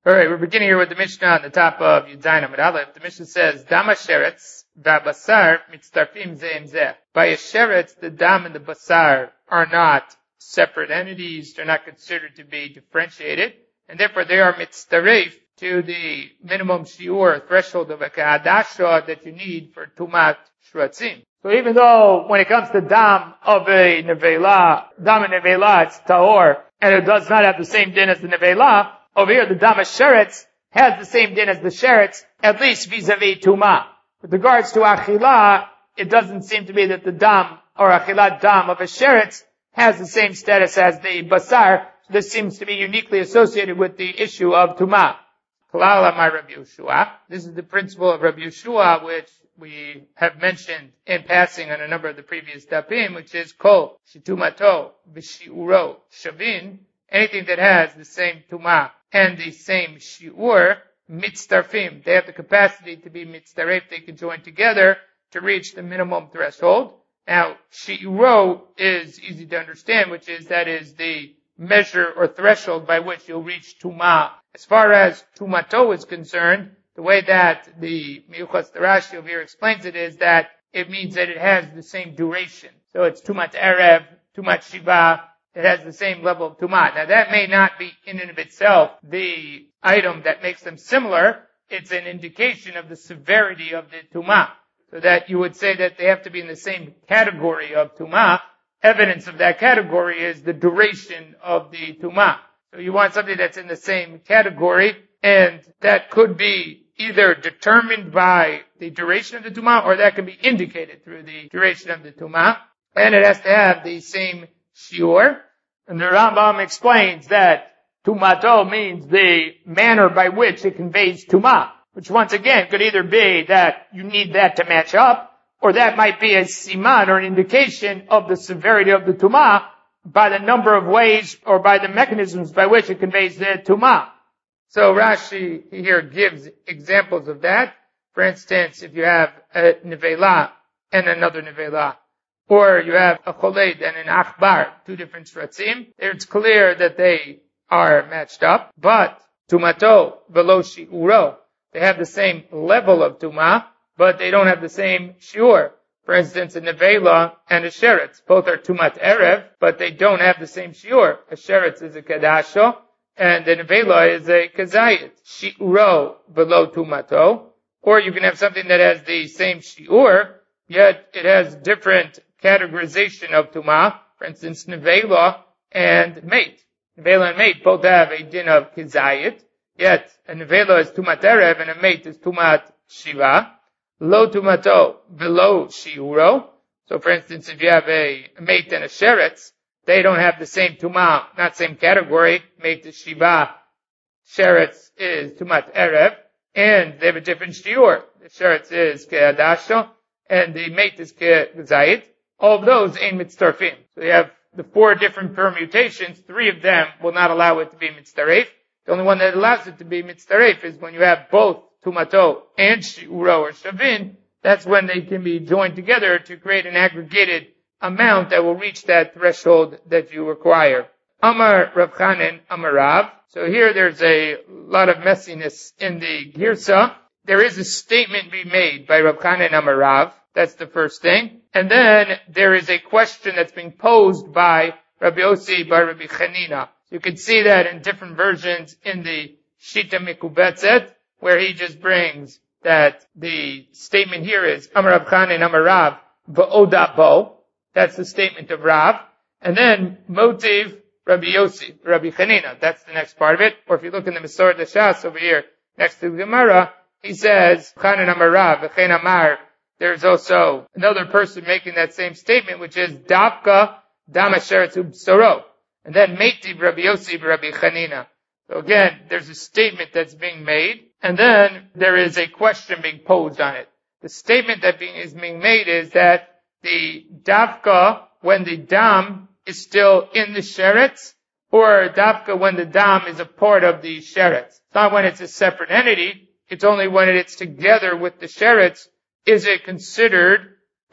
Alright, we're beginning here with the Mishnah on the top of Yud Zayin Amud Aleph. The Mishnah says, Dam ha-sheretz va-basar mitztarfim zeim zeh. By a sheretz, the dam and the basar are not separate entities. They're not considered to be differentiated. And therefore, they are mitztaref to the minimum shiur threshold of a kahadasha that you need for tumat shratzim. So even though when it comes to dam of a nevela, dam and nevela, it's tahor, and it does not have the same din as the nevela, over here, the dam sheretz has the same din as the sheretz, at least vis-a-vis tumah. With regards to achilah, it doesn't seem to be that the dam, or achilat dam of a sheretz, has the same status as the basar. So this seems to be uniquely associated with the issue of tumah. Kalal amar Rabbi Yehoshua. This is the principle of Rabbi Yehoshua, which we have mentioned in passing on a number of the previous dapim, which is kol shitumato v'shiuro shavin. Anything that has the same tumah and the same shiur, mitztarfim. They have the capacity to be mitztaref. They can join together to reach the minimum threshold. Now, shiuro is easy to understand, which is that is the measure or threshold by which you'll reach tumah. As far as tumato is concerned, the way that the Miyuchas Rashi over here explains it is that it means that it has the same duration. So it's tumat erev, tumat shiva. It has the same level of tumah. Now that may not be in and of itself the item that makes them similar. It's an indication of the severity of the tumah. So that you would say that they have to be in the same category of tumah. Evidence of that category is the duration of the tumah. So you want something that's in the same category, and that could be either determined by the duration of the tumah, or that can be indicated through the duration of the tumah. And it has to have the same shiur. And the Rambam explains that tumato means the manner by which it conveys tumah, which once again could either be that you need that to match up, or that might be a siman or an indication of the severity of the tumah by the number of ways or by the mechanisms by which it conveys the tumah. So Rashi here gives examples of that. For instance, if you have a nevela and another nevela, or you have a choled and an achbar, two different shratzim, it's clear that they are matched up. But tumato velo shiuro, they have the same level of tumah, but they don't have the same shiur. For instance, a nevela and a sheretz, both are tumat erev, but they don't have the same shiur. A sheretz is a kadasho, and a nevela is a kazayit. Shiuro velo tumato. Or you can have something that has the same shiur, yet it has different categorization of tumah. For instance, nevela and mate. Nevela and mate both have a din of kizayit, yet a nevela is tumat erev and a mate is tumat shiva. Lo tumato below shiuro. So for instance, if you have a mate and a sheretz, they don't have the same tumah, not same category. Mate is shiva, sheretz is tumat erev, and they have a different shiur. The sheretz is ke'adasho, and the mate is ke'zayit. All of those ain't mitztarfim. So you have the four different permutations. Three of them will not allow it to be mitztaref. The only one that allows it to be mitztaref is when you have both tumato and shiuro or shavin. That's when they can be joined together to create an aggregated amount that will reach that threshold that you require. Amar Rav Chanan, Amar Rav. So here there's a lot of messiness in the girsa. There is a statement being made by Rav Chanan Amar Rav. That's the first thing. And then there is a question that's being posed by Rabbi Yossi bar Rabbi Chanina. You can see that in different versions in the Shita Mikubetzet, where he just brings that the statement here is Amar Rav Chanan Amar Rav v'oda bo. That's the statement of Rav. And then motive Rabbi Yossi, Rabbi Chanina. That's the next part of it. Or if you look in the Masorah Shas over here next to the Gemara, he says Chanan Amar Rav v'chein Amar. There's also another person making that same statement, which is Davka Dama Sheretz Ubsoro. And then Meitiv Rabbi Yossi Rabbi Chanina. So again, there's a statement that's being made, and then there is a question being posed on it. The statement that is being made is that the Davka, when the Dam is still in the Sheretz, or Davka when the Dam is a part of the Sheretz. It's not when it's a separate entity, it's only when it's together with the Sheretz is it considered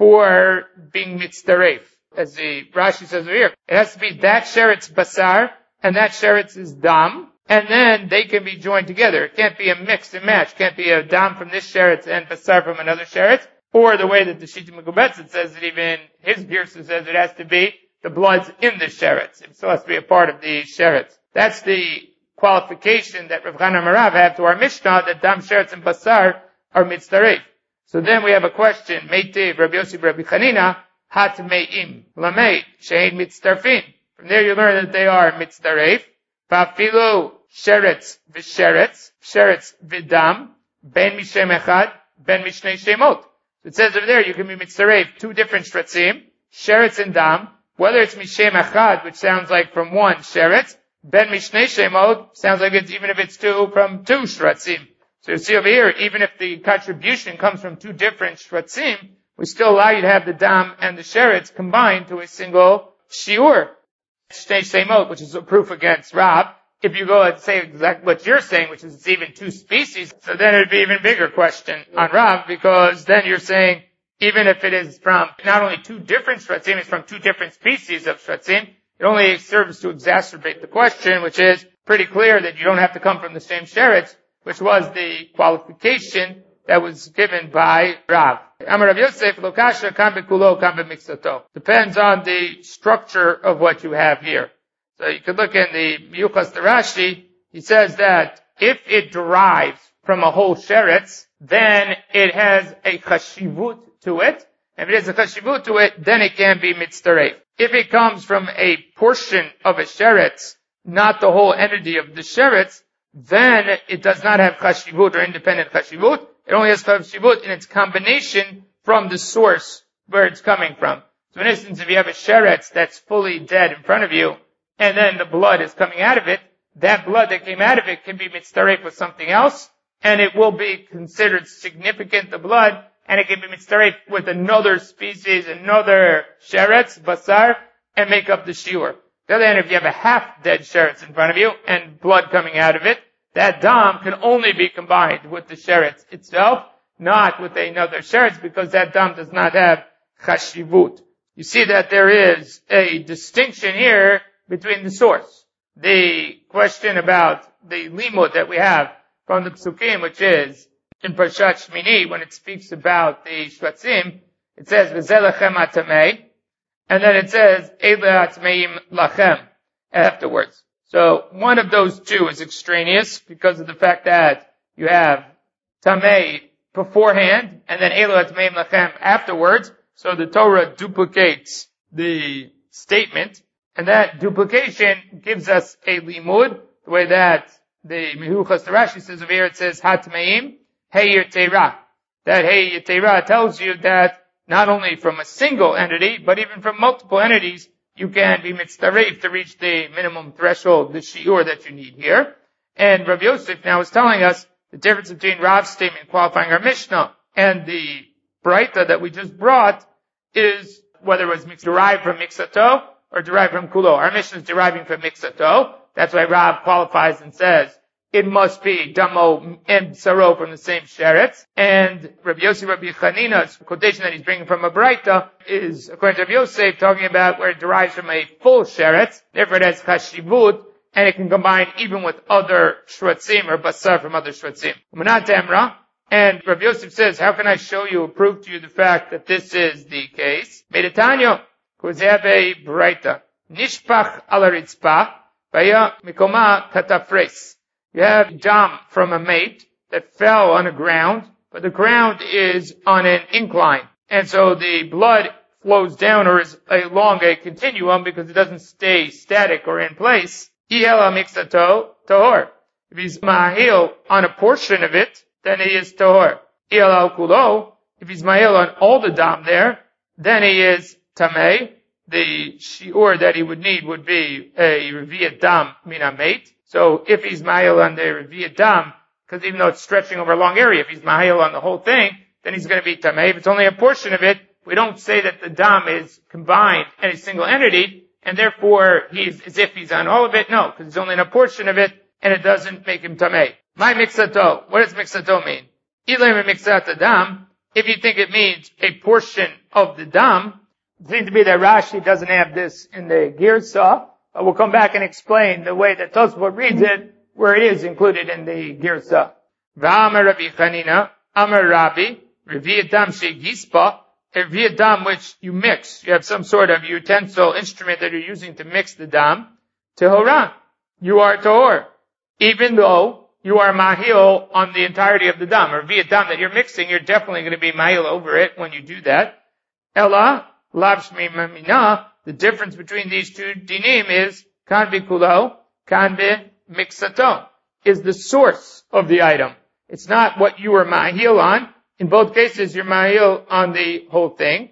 for being mitztaref. As the Rashi says over here, it has to be that sheretz basar, and that sheretz is dam, and then they can be joined together. It can't be a mix and match. It can't be a dam from this sheretz and basar from another sheretz, or the way that the Shita Megubetzet says that even his Girsa says it has to be the blood's in the sheretz. It still has to be a part of the sheretz. That's the qualification that Rav Chanan and Rav have to our Mishnah that dam sheretz and basar are mitzdaref. So then we have a question. Meitiv Rabbi Yossi Rabbi Chanina hat me'im lamei shein mitzdarfin. From there you learn that they are mitzdaref. Va'afilu sheretz sheretz v'dam ben mishem echad ben mishnei shemot. So it says over there you can be mitzdaref two different shretzim, sheretz and dam, whether it's mishem echad, which sounds like from one sheretz, ben mishnei shemot sounds like it's even if it's two from two shretzim. So you see over here, even if the contribution comes from two different shretzim, we still allow you to have the dam and the sheretz combined to a single shiur. Shnei shemot, which is a proof against Rav. If you go and say exactly what you're saying, which is it's even two species, so then it would be even bigger question on Rav, because then you're saying, even if it is from not only two different shretzim, it's from two different species of shretzim, it only serves to exacerbate the question, which is pretty clear that you don't have to come from the same sheretz, which was the qualification that was given by Rav. Amar Rav Yosef, lo kasha kam bekulo kam b'miksato. Depends on the structure of what you have here. So you could look in the Yuchas Rashi, he says that if it derives from a whole sheretz, then it has a chashivut to it. If it has a chashivut to it, then it can be mitzdaref. If it comes from a portion of a sheretz, not the whole entity of the sheretz, then it does not have chashivut or independent chashivut. It only has chashivut in its combination from the source where it's coming from. So in instance, if you have a sheretz that's fully dead in front of you, and then the blood is coming out of it, that blood that came out of it can be mitzdaref with something else, and it will be considered significant, the blood, and it can be mitzdaref with another species, another sheretz, basar, and make up the shiur. The other hand, if you have a half-dead sheretz in front of you, and blood coming out of it, that dam can only be combined with the sheretz itself, not with another sheretz, because that dam does not have chashivut. You see that there is a distinction here between the source. The question about the limud that we have from the psukim, which is in Parshat Shmini, when it speaks about the shvatzim, it says, v'zelachem atamei, and then it says, Eile atmeim lachem, afterwards. So one of those two is extraneous because of the fact that you have tamei beforehand, and then Eile atmeim lachem afterwards, so the Torah duplicates the statement, and that duplication gives us a limud, the way that the Mehuchas Rashi says over here, it says, Hatmeim, Heir Teira. That Heir Teira tells you that not only from a single entity, but even from multiple entities, you can be mitzdaref to reach the minimum threshold, the shiur that you need here. And Rav Yosef now is telling us the difference between Rav's statement qualifying our Mishnah and the Braita that we just brought is whether it was derived from Miksato or derived from Kulo. Our Mishnah is deriving from Miksato. That's why Rav qualifies and says it must be Damo and Saro from the same sheretz. And Rabbi Yossi Rabbi Chanina's quotation that he's bringing from a Braita is, according to Rabbi Yosef, talking about where it derives from a full sheretz. Therefore it has chashivut, and it can combine even with other shretzim or basar from other shretzim. Umanat Emra. And Rabbi Yosef says, how can I show you or prove to you the fact that this is the case? Meditanyo, Kuzebe Braita. Nishpach ala ritzpah, vaya mikoma katafres. You have dam from a mate that fell on the ground, but the ground is on an incline. And so the blood flows down or is along a continuum because it doesn't stay static or in place. Ihela mixato tahor. If he's mahil on a portion of it, then he is tahor. Ihela kulo. If he's mahil on all the dam there, then he is tamei. The shiur that he would need would be a reviyat dam mina mate. So if he's mahil on the reviyat dam, because even though it's stretching over a long area, if he's mahil on the whole thing, then he's going to be tamei. If it's only a portion of it, we don't say that the dam is combined in a single entity, and therefore he's as if he's on all of it. No, because he's only in a portion of it, and it doesn't make him tamei. My mixato. What does mixato mean? Ilay mixat dam. If you think it means a portion of the dam, it seems to be that Rashi doesn't have this in the Girsa, but we'll come back and explain the way that Tosfot reads it, where it is included in the girsa. V'amar Rabbi Chanina, Amar Rabbi, Revi'at dam she'gispa, a revi'at dam which you mix. You have some sort of utensil, instrument that you're using to mix the dam. Tehoran, you are tahor, even though you are mahil on the entirety of the dam. Or revi'at dam that you're mixing, you're definitely going to be mahil over it when you do that. Ella, lav shmi mamina, the difference between these two dinim is, kan bikulo, kan be mixato, is the source of the item. It's not what you are mahil on. In both cases, you're mahil on the whole thing.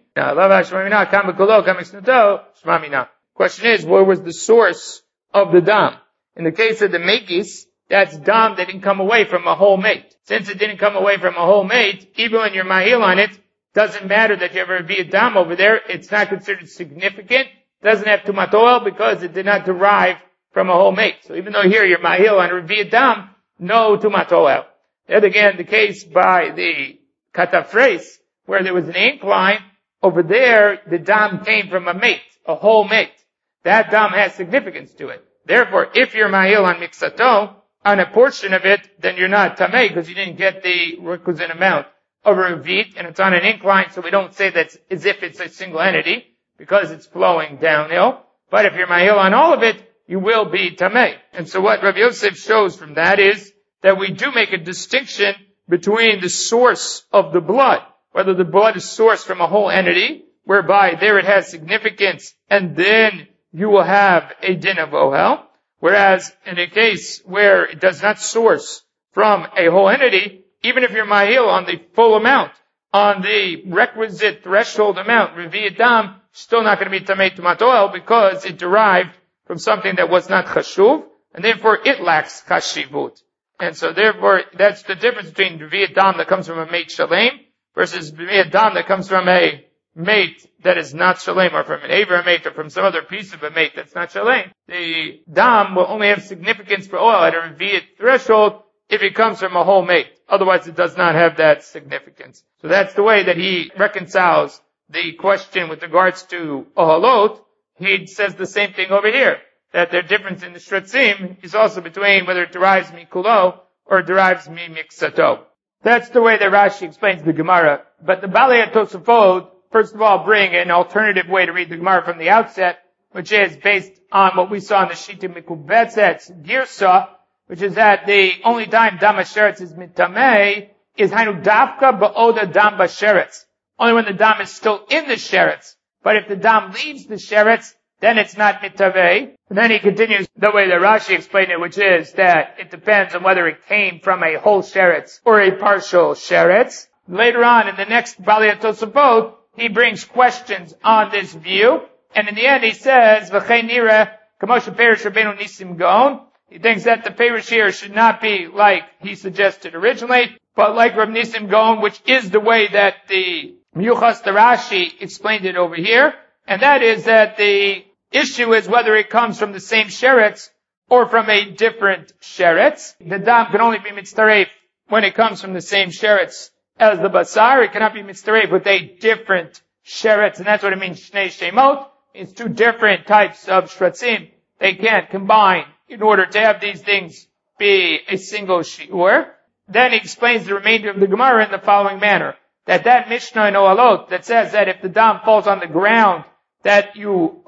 Question is, where was the source of the dam? In the case of the megis, that's dam that didn't come away from a whole mate. Since it didn't come away from a whole mate, even when you're mahil on it, doesn't matter that you have a revi'at dam over there. It's not considered significant. It doesn't have tumat oil because it did not derive from a whole mate. So even though here you're mahil on revi'at dam, no tumat oil. And again, the case by the katafres, where there was an incline, over there, the dam came from a mate, a whole mate. That dam has significance to it. Therefore, if you're mahil on mixato, on a portion of it, then you're not tamei, because you didn't get the requisite amount of a revit, and it's on an incline, so we don't say that's as if it's a single entity, because it's flowing downhill. But if you're mahil on all of it, you will be tamei. And so what Rabbi Yosef shows from that is that we do make a distinction between the source of the blood, whether the blood is sourced from a whole entity, whereby there it has significance, and then you will have a din of ohel, whereas in a case where it does not source from a whole entity, even if you're mahil on the full amount, on the requisite threshold amount, revi'at dam, still not going to be tamei tumat oil because it derived from something that was not chashuv, and therefore it lacks chashivut. And so therefore, that's the difference between revi'at dam that comes from a mate shalem versus revi'at dam that comes from a mate that is not shalem, or from an aver mate, or from some other piece of a mate that's not shalem. The dam will only have significance for oil at a revi'at threshold if it comes from a whole mate. Otherwise, it does not have that significance. So that's the way that he reconciles the question with regards to ohalot. He says the same thing over here, that their difference in the shratzim is also between whether it derives mikulo or it derives mixato. That's the way that Rashi explains the Gemara. But the Balei Tosafot, first of all, bring an alternative way to read the Gemara from the outset, which is based on what we saw in the Shita Mikubetzet's Girsa, which is that the only time dam basheretz is mitamei is hainu dafka ba'oda dam basheretz. Only when the dam is still in the sheretz. But if the dam leaves the sheretz, then it's not mitamei. And then he continues the way that Rashi explained it, which is that it depends on whether it came from a whole sheretz or a partial sheretz. Later on in the next Balei Tosafot, he brings questions on this view. And in the end he says, V'chei nira kamosha perish Rabbeinu Nisim Gaon. He thinks that the Perush here should not be like he suggested originally, but like Reb Nisim Gaon, which is the way that the Miyuchas Rashi explained it over here. And that is that the issue is whether it comes from the same sheretz or from a different sheretz. The dam can only be mitzaref when it comes from the same sheretz as the basar. It cannot be mitzaref with a different sheretz, and that's what it means, shnei shemot. It's two different types of shratzim. They can't combine in order to have these things be a single shiur. Then he explains the remainder of the Gemara in the following manner. That Mishnah in Ohalot that says that if the dam falls on the ground, that you're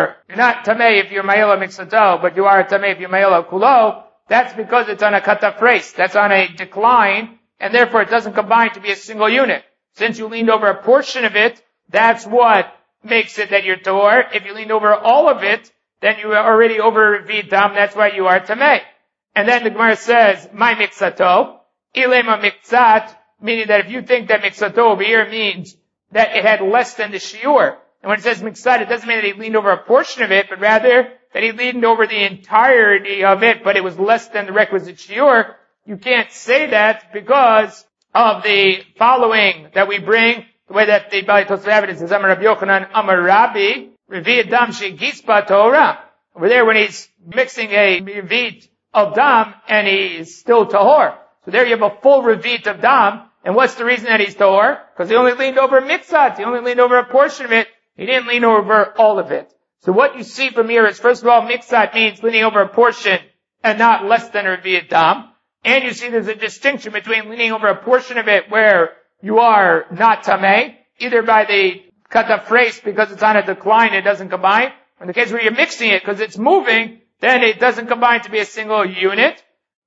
not tamei if you're ma'ila mixato, but you are tamei if you're ma'ila kulo, that's because it's on a katafres. That's on a decline, and therefore it doesn't combine to be a single unit. Since you leaned over a portion of it, that's what makes it that you're tahor. If you leaned over all of it, then you are already over revi'at dam, that's why you are tamei. And then the Gemara says, my mixato, ilema mixat, meaning that if you think that mixato over here means that it had less than the shiur, and when it says mixat, it doesn't mean that he leaned over a portion of it, but rather that he leaned over the entirety of it, but it was less than the requisite shiur. You can't say that because of the following that we bring, the way that the Balei Tosafot evidence is Amar Rabbi Yochanan, Amar Rabbi, revi'at dam she'gispa tahora. Over there when he's mixing a revit of dam and he's still tahor. So there you have a full revit of dam. And what's the reason that he's tahor? Because he only leaned over mixat. He only leaned over a portion of it. He didn't lean over all of it. So what you see from here is, first of all, mixat means leaning over a portion and not less than a revi'at dam. And you see there's a distinction between leaning over a portion of it where you are not tameh, either by the katafres because it's on a decline, it doesn't combine. Or in the case where you're mixing it because it's moving, then it doesn't combine to be a single unit.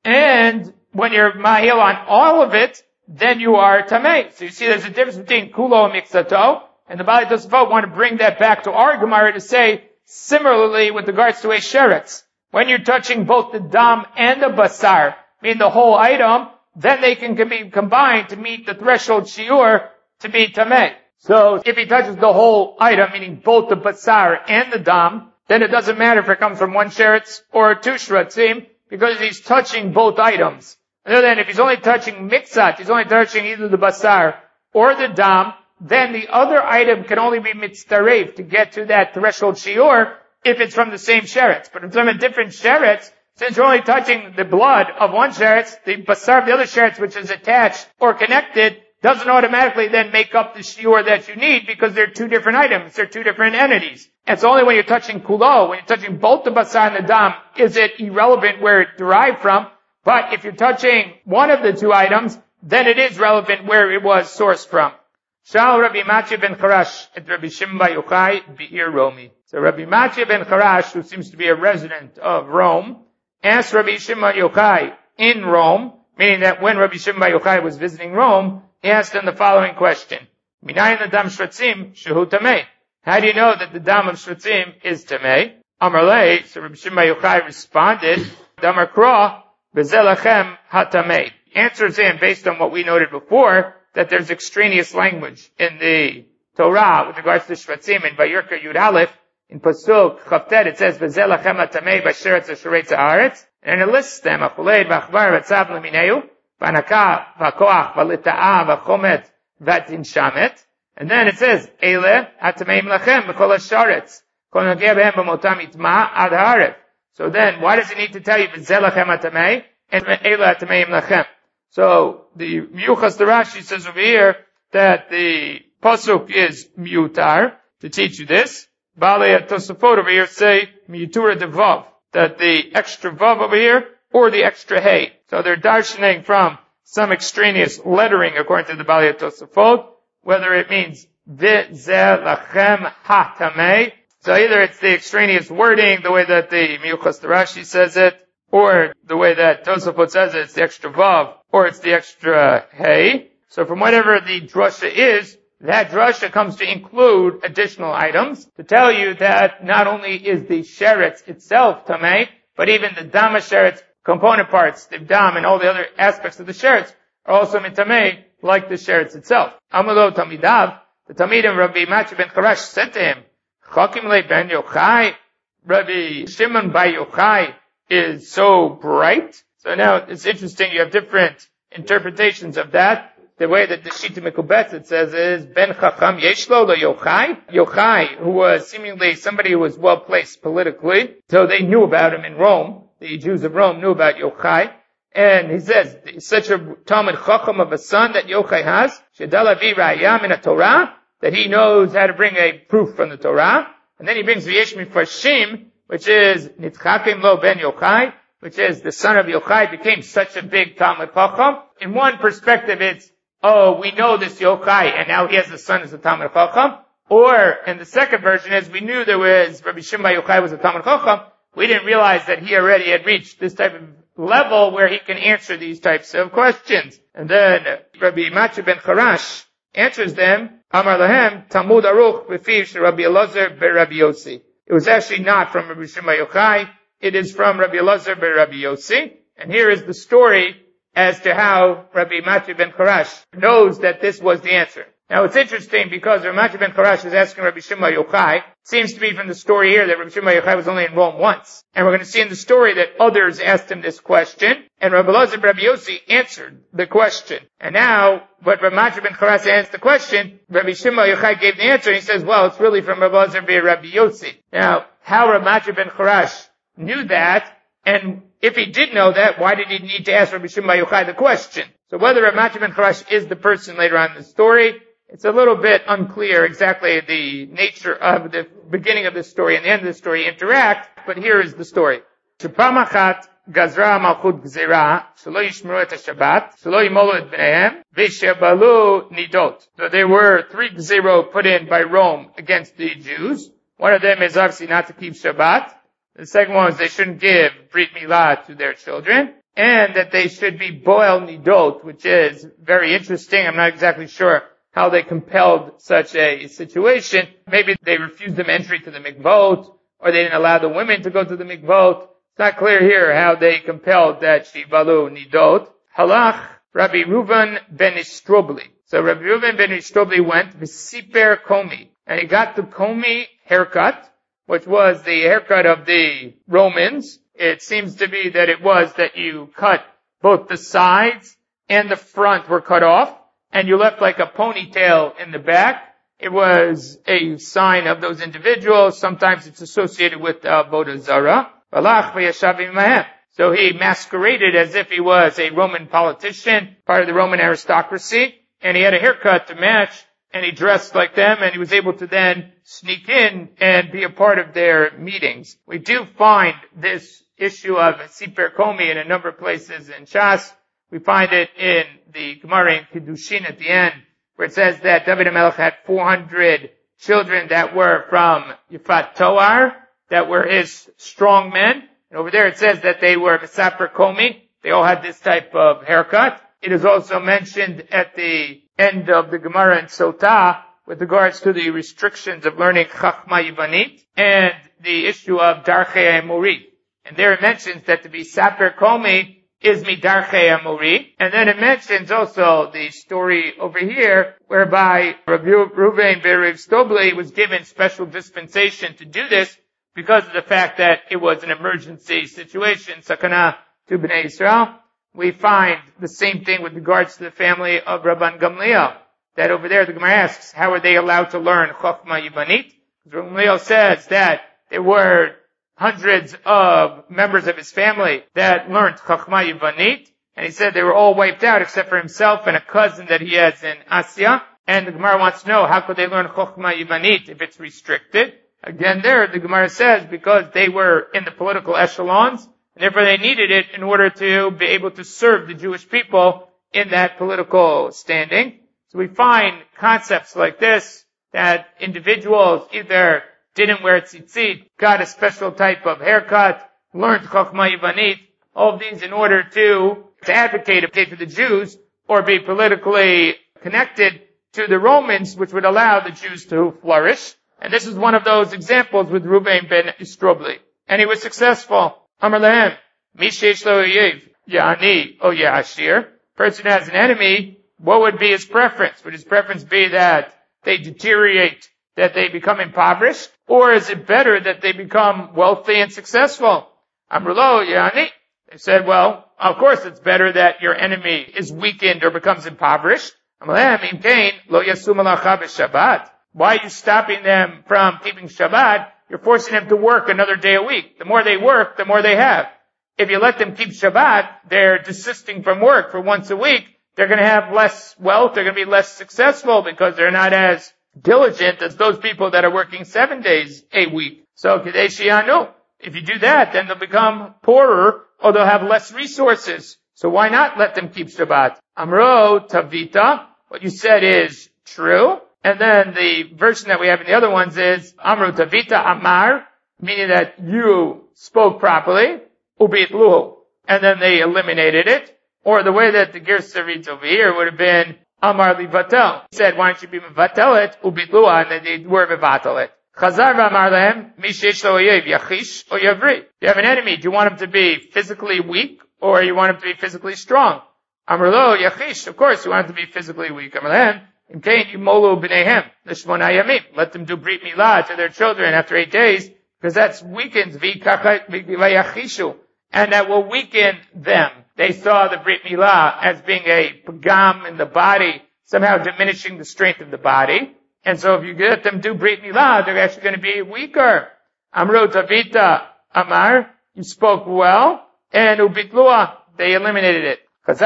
And when you're mahil on all of it, then you are tameh. So you see there's a difference between kulo and mixato. And the Bali Tosafot want to bring that back to our Gemara to say, similarly with regards to a sheretz, when you're touching both the dam and the basar, meaning the whole item, then they can be combined to meet the threshold shiur to be tameh. So if he touches the whole item, meaning both the basar and the dam, then it doesn't matter if it comes from one sheretz or two shratzim, because he's touching both items. Other than if he's only touching mixat, he's only touching either the basar or the dam, then the other item can only be mitztaref to get to that threshold shiur if it's from the same sheretz. But if it's from a different sheretz, since you're only touching the blood of one sheretz, the basar of the other sheretz, which is attached or connected, doesn't automatically then make up the shiur that you need because they're two different items, they're two different entities. And it's only when you're touching kulo, when you're touching both the basar and the dam, is it irrelevant where it derived from. But if you're touching one of the two items, then it is relevant where it was sourced from. Shal Rabbi Machia ben Charash et Rabbi Shimon bar Yochai Be'ir Romi. So Rabbi Machia ben Charash, who seems to be a resident of Rome, asked Rabbi Shimon bar Yochai in Rome, meaning that when Rabbi Shimon bar Yochai was visiting Rome, he asked him the following question. Minayin the dam shratzim shehu tameh. How do you know that the dam of shratzim is tameh? Amar lei, so Rabbi Shimon bar Yochai responded, Damar kra bezel lachem hatameh. Answers him based on what we noted before, that there's extraneous language in the Torah with regards to shratzim in Vayirka Yud Aleph. In Pasuk Chavtet it says V'zeh lachem hatamei b'sheretz ha'shoretz ha'aretz, and it lists them Achulei v'achvar v'tzav l'mineu v'anaka v'koach v'lita'a v'chomet v'tinshamet, and then it says Eile hatameim lachem b'kol ha'sharetz kol nogeh b'hem b'motam itma ad ha'aretz. So then why does it need to tell you V'zeh lachem hatamei and Eile hatameim lachem? So the Miyuchas Rashi says over here that the pasuk is miutar to teach you this. Balei Tosafot over here say miutura de vav, that the extra vav over here or the extra hey. So they're darshaning from some extraneous lettering according to the Balei Tosafot, whether it means v'zeh lachem hatamei. So either it's the extraneous wording, the way that the Miyuchas Rashi says it, or the way that Tosafot says it, it's the extra vav, or it's the extra hey. So from whatever the drasha is, that drasha comes to include additional items to tell you that not only is the sheretz itself tameh, but even the dam sheretz component parts, the dam and all the other aspects of the sheretz are also mitameh, like the sheretz itself. Amalo Tamidav, the Talmidim Rabbi Machia ben Charash said to him, Chakim le ben Yochai, Rabbi Shimon bar Yochai is so bright. So now it's interesting, you have different interpretations of that. The way that the Shita Mekubetzet says is, Ben Chacham Yeshlo lo Yochai. Yochai, who was seemingly somebody who was well placed politically, so they knew about him in Rome. The Jews of Rome knew about Yochai. And he says, such a Talmud Chacham of a son that Yochai has, Shedalavi Ra'ayam in a Torah, that he knows how to bring a proof from the Torah. And then he brings V'yesh Mifarshim, which is Nitzchakim lo ben Yochai, which is the son of Yochai became such a big Talmud Chacham. In one perspective it's, oh, we know this Yochai, and now he has a son as a Talmud Chacham. Or, in the second version is, we knew there was, Rabbi Shimon bar Yochai was a Talmud Chacham. We didn't realize that he already had reached this type of level where he can answer these types of questions. And then, Rabbi Machia ben Charash answers them, Amar lahem, Talmud Aruch b'fiv Rabbi Elazar ber Rabbi Yossi. It was actually not from Rabbi Shimon bar Yochai. It is from Rabbi Elazar ber Rabbi Yossi. And here is the story as to how Rabbi Machia ben Charash knows that this was the answer. Now it's interesting because Rabbi Machia ben Charash is asking Rabbi Shimon bar Yochai. It seems to be from the story here that Rabbi Shimon bar Yochai was only in Rome once. And we're going to see in the story that others asked him this question, and Rabbi Elazar ber Rabbi Yossi answered the question. And now, when Rabbi Machia ben Charash asked the question, Rabbi Shimon bar Yochai gave the answer, and he says, well, it's really from Rabbi Elazar ber Rabbi Yossi. Now, how Rabbi Machia ben Charash knew that, and if he did know that, why did he need to ask Rabbi Shimon bar Yochai the question? So whether Rabbi Machia ben Charash is the person later on in the story, it's a little bit unclear exactly the nature of the beginning of the story and the end of the story interact, but here is the story. Shepamachat gazra malchut gzera, shelo yishmeru et Shabbat, shelo yimolu et bneihem, v'shebalu nidot. So there were 3 gzero put in by Rome against the Jews. One of them is obviously not to keep Shabbat. The second one is they shouldn't give Brit Milah to their children. And that they should be boel nidot, which is very interesting. I'm not exactly sure how they compelled such a situation. Maybe they refused them entry to the mikvot, or they didn't allow the women to go to the mikvot. It's not clear here how they compelled that shivalu nidot. Halach Rabbi Reuven ben Istrobli. So Rabbi Reuven ben Istrobli went v'siper komi, and he got the komi haircut, which was the haircut of the Romans. It seems to be that it was that you cut both the sides and the front were cut off, and you left like a ponytail in the back. It was a sign of those individuals. Sometimes it's associated with Avodah Zarah. So he masqueraded as if he was a Roman politician, part of the Roman aristocracy, and he had a haircut to match, and he dressed like them, and he was able to then sneak in and be a part of their meetings. We do find this issue of Siper Komi in a number of places in Shas. We find it in the Gemara in Kiddushin at the end, where it says that David HaMelech had 400 children that were from Yifat Toar, that were his strong men. And over there it says that they were Misaper Komi. They all had this type of haircut. It is also mentioned at the end of the Gemara in Sotah with regards to the restrictions of learning Chachma Yivanit and the issue of Darchei Amori. And there it mentions that to be Saper Komi is Midarchei Amori. And then it mentions also the story over here whereby Rabbi Reuven ben Istrobli was given special dispensation to do this because of the fact that it was an emergency situation, Sakana to Bnei Israel. We find the same thing with regards to the family of Rabban Gamliel. That over there the Gemara asks, how are they allowed to learn Chochma Yivanit? Gamliel says that there were hundreds of members of his family that learned Chochma Yivanit, and he said they were all wiped out except for himself and a cousin that he has in Asya. And the Gemara wants to know, how could they learn Chochma Yivanit if it's restricted? Again there, the Gemara says because they were in the political echelons, and therefore they needed it in order to be able to serve the Jewish people in that political standing. So we find concepts like this, that individuals either didn't wear tzitzit, got a special type of haircut, learned Chochma Yivanit, all of these in order to advocate for the Jews or be politically connected to the Romans, which would allow the Jews to flourish. And this is one of those examples with Reuven ben Istrobli. And he was successful. Amar lehem, mi sheish lo oyev, ya'ani o ya'ashir. Person has an enemy, what would be his preference? Would his preference be that they deteriorate, that they become impoverished? Or is it better that they become wealthy and successful? Amar lo ya'ani. They said, well, of course it's better that your enemy is weakened or becomes impoverished. Amar lehem, im kein lo yasum alacha b'shabbat. Why are you stopping them from keeping Shabbat? You're forcing them to work another day a week. The more they work, the more they have. If you let them keep Shabbat, they're desisting from work for once a week. They're going to have less wealth. They're going to be less successful because they're not as diligent as those people that are working 7 days a week. So, Kadei Shianu. If you do that, then they'll become poorer or they'll have less resources. So why not let them keep Shabbat? Amro Tavita. What you said is true. And then the version that we have in the other ones is Amru Tavita Amar, meaning that you spoke properly, Ubit Luhu. And then they eliminated it. Or the way that the Girsa reads over here would have been Amar Livatel. He said, why don't you be Mevatel it, Ubit Luha, and then they were Mevatel it. Chazar v'amar lehem, mishesh lo oyev, yachish or yavri. You have an enemy, do you want him to be physically weak, or you want him to be physically strong? Amar lo, yachish, of course you want him to be physically weak. Amar lehem, in kain yimolu b'neihem, l'shmona yamim. Let them do Brit Milah to their children after 8 days, because that's weakens v'yachishu, and that will weaken them. They saw the Brit Milah as being a pagam in the body, somehow diminishing the strength of the body. And so if you let them do Brit Milah, they're actually going to be weaker. Amru Tavita Amar, you spoke well, and Ubitlua, they eliminated it.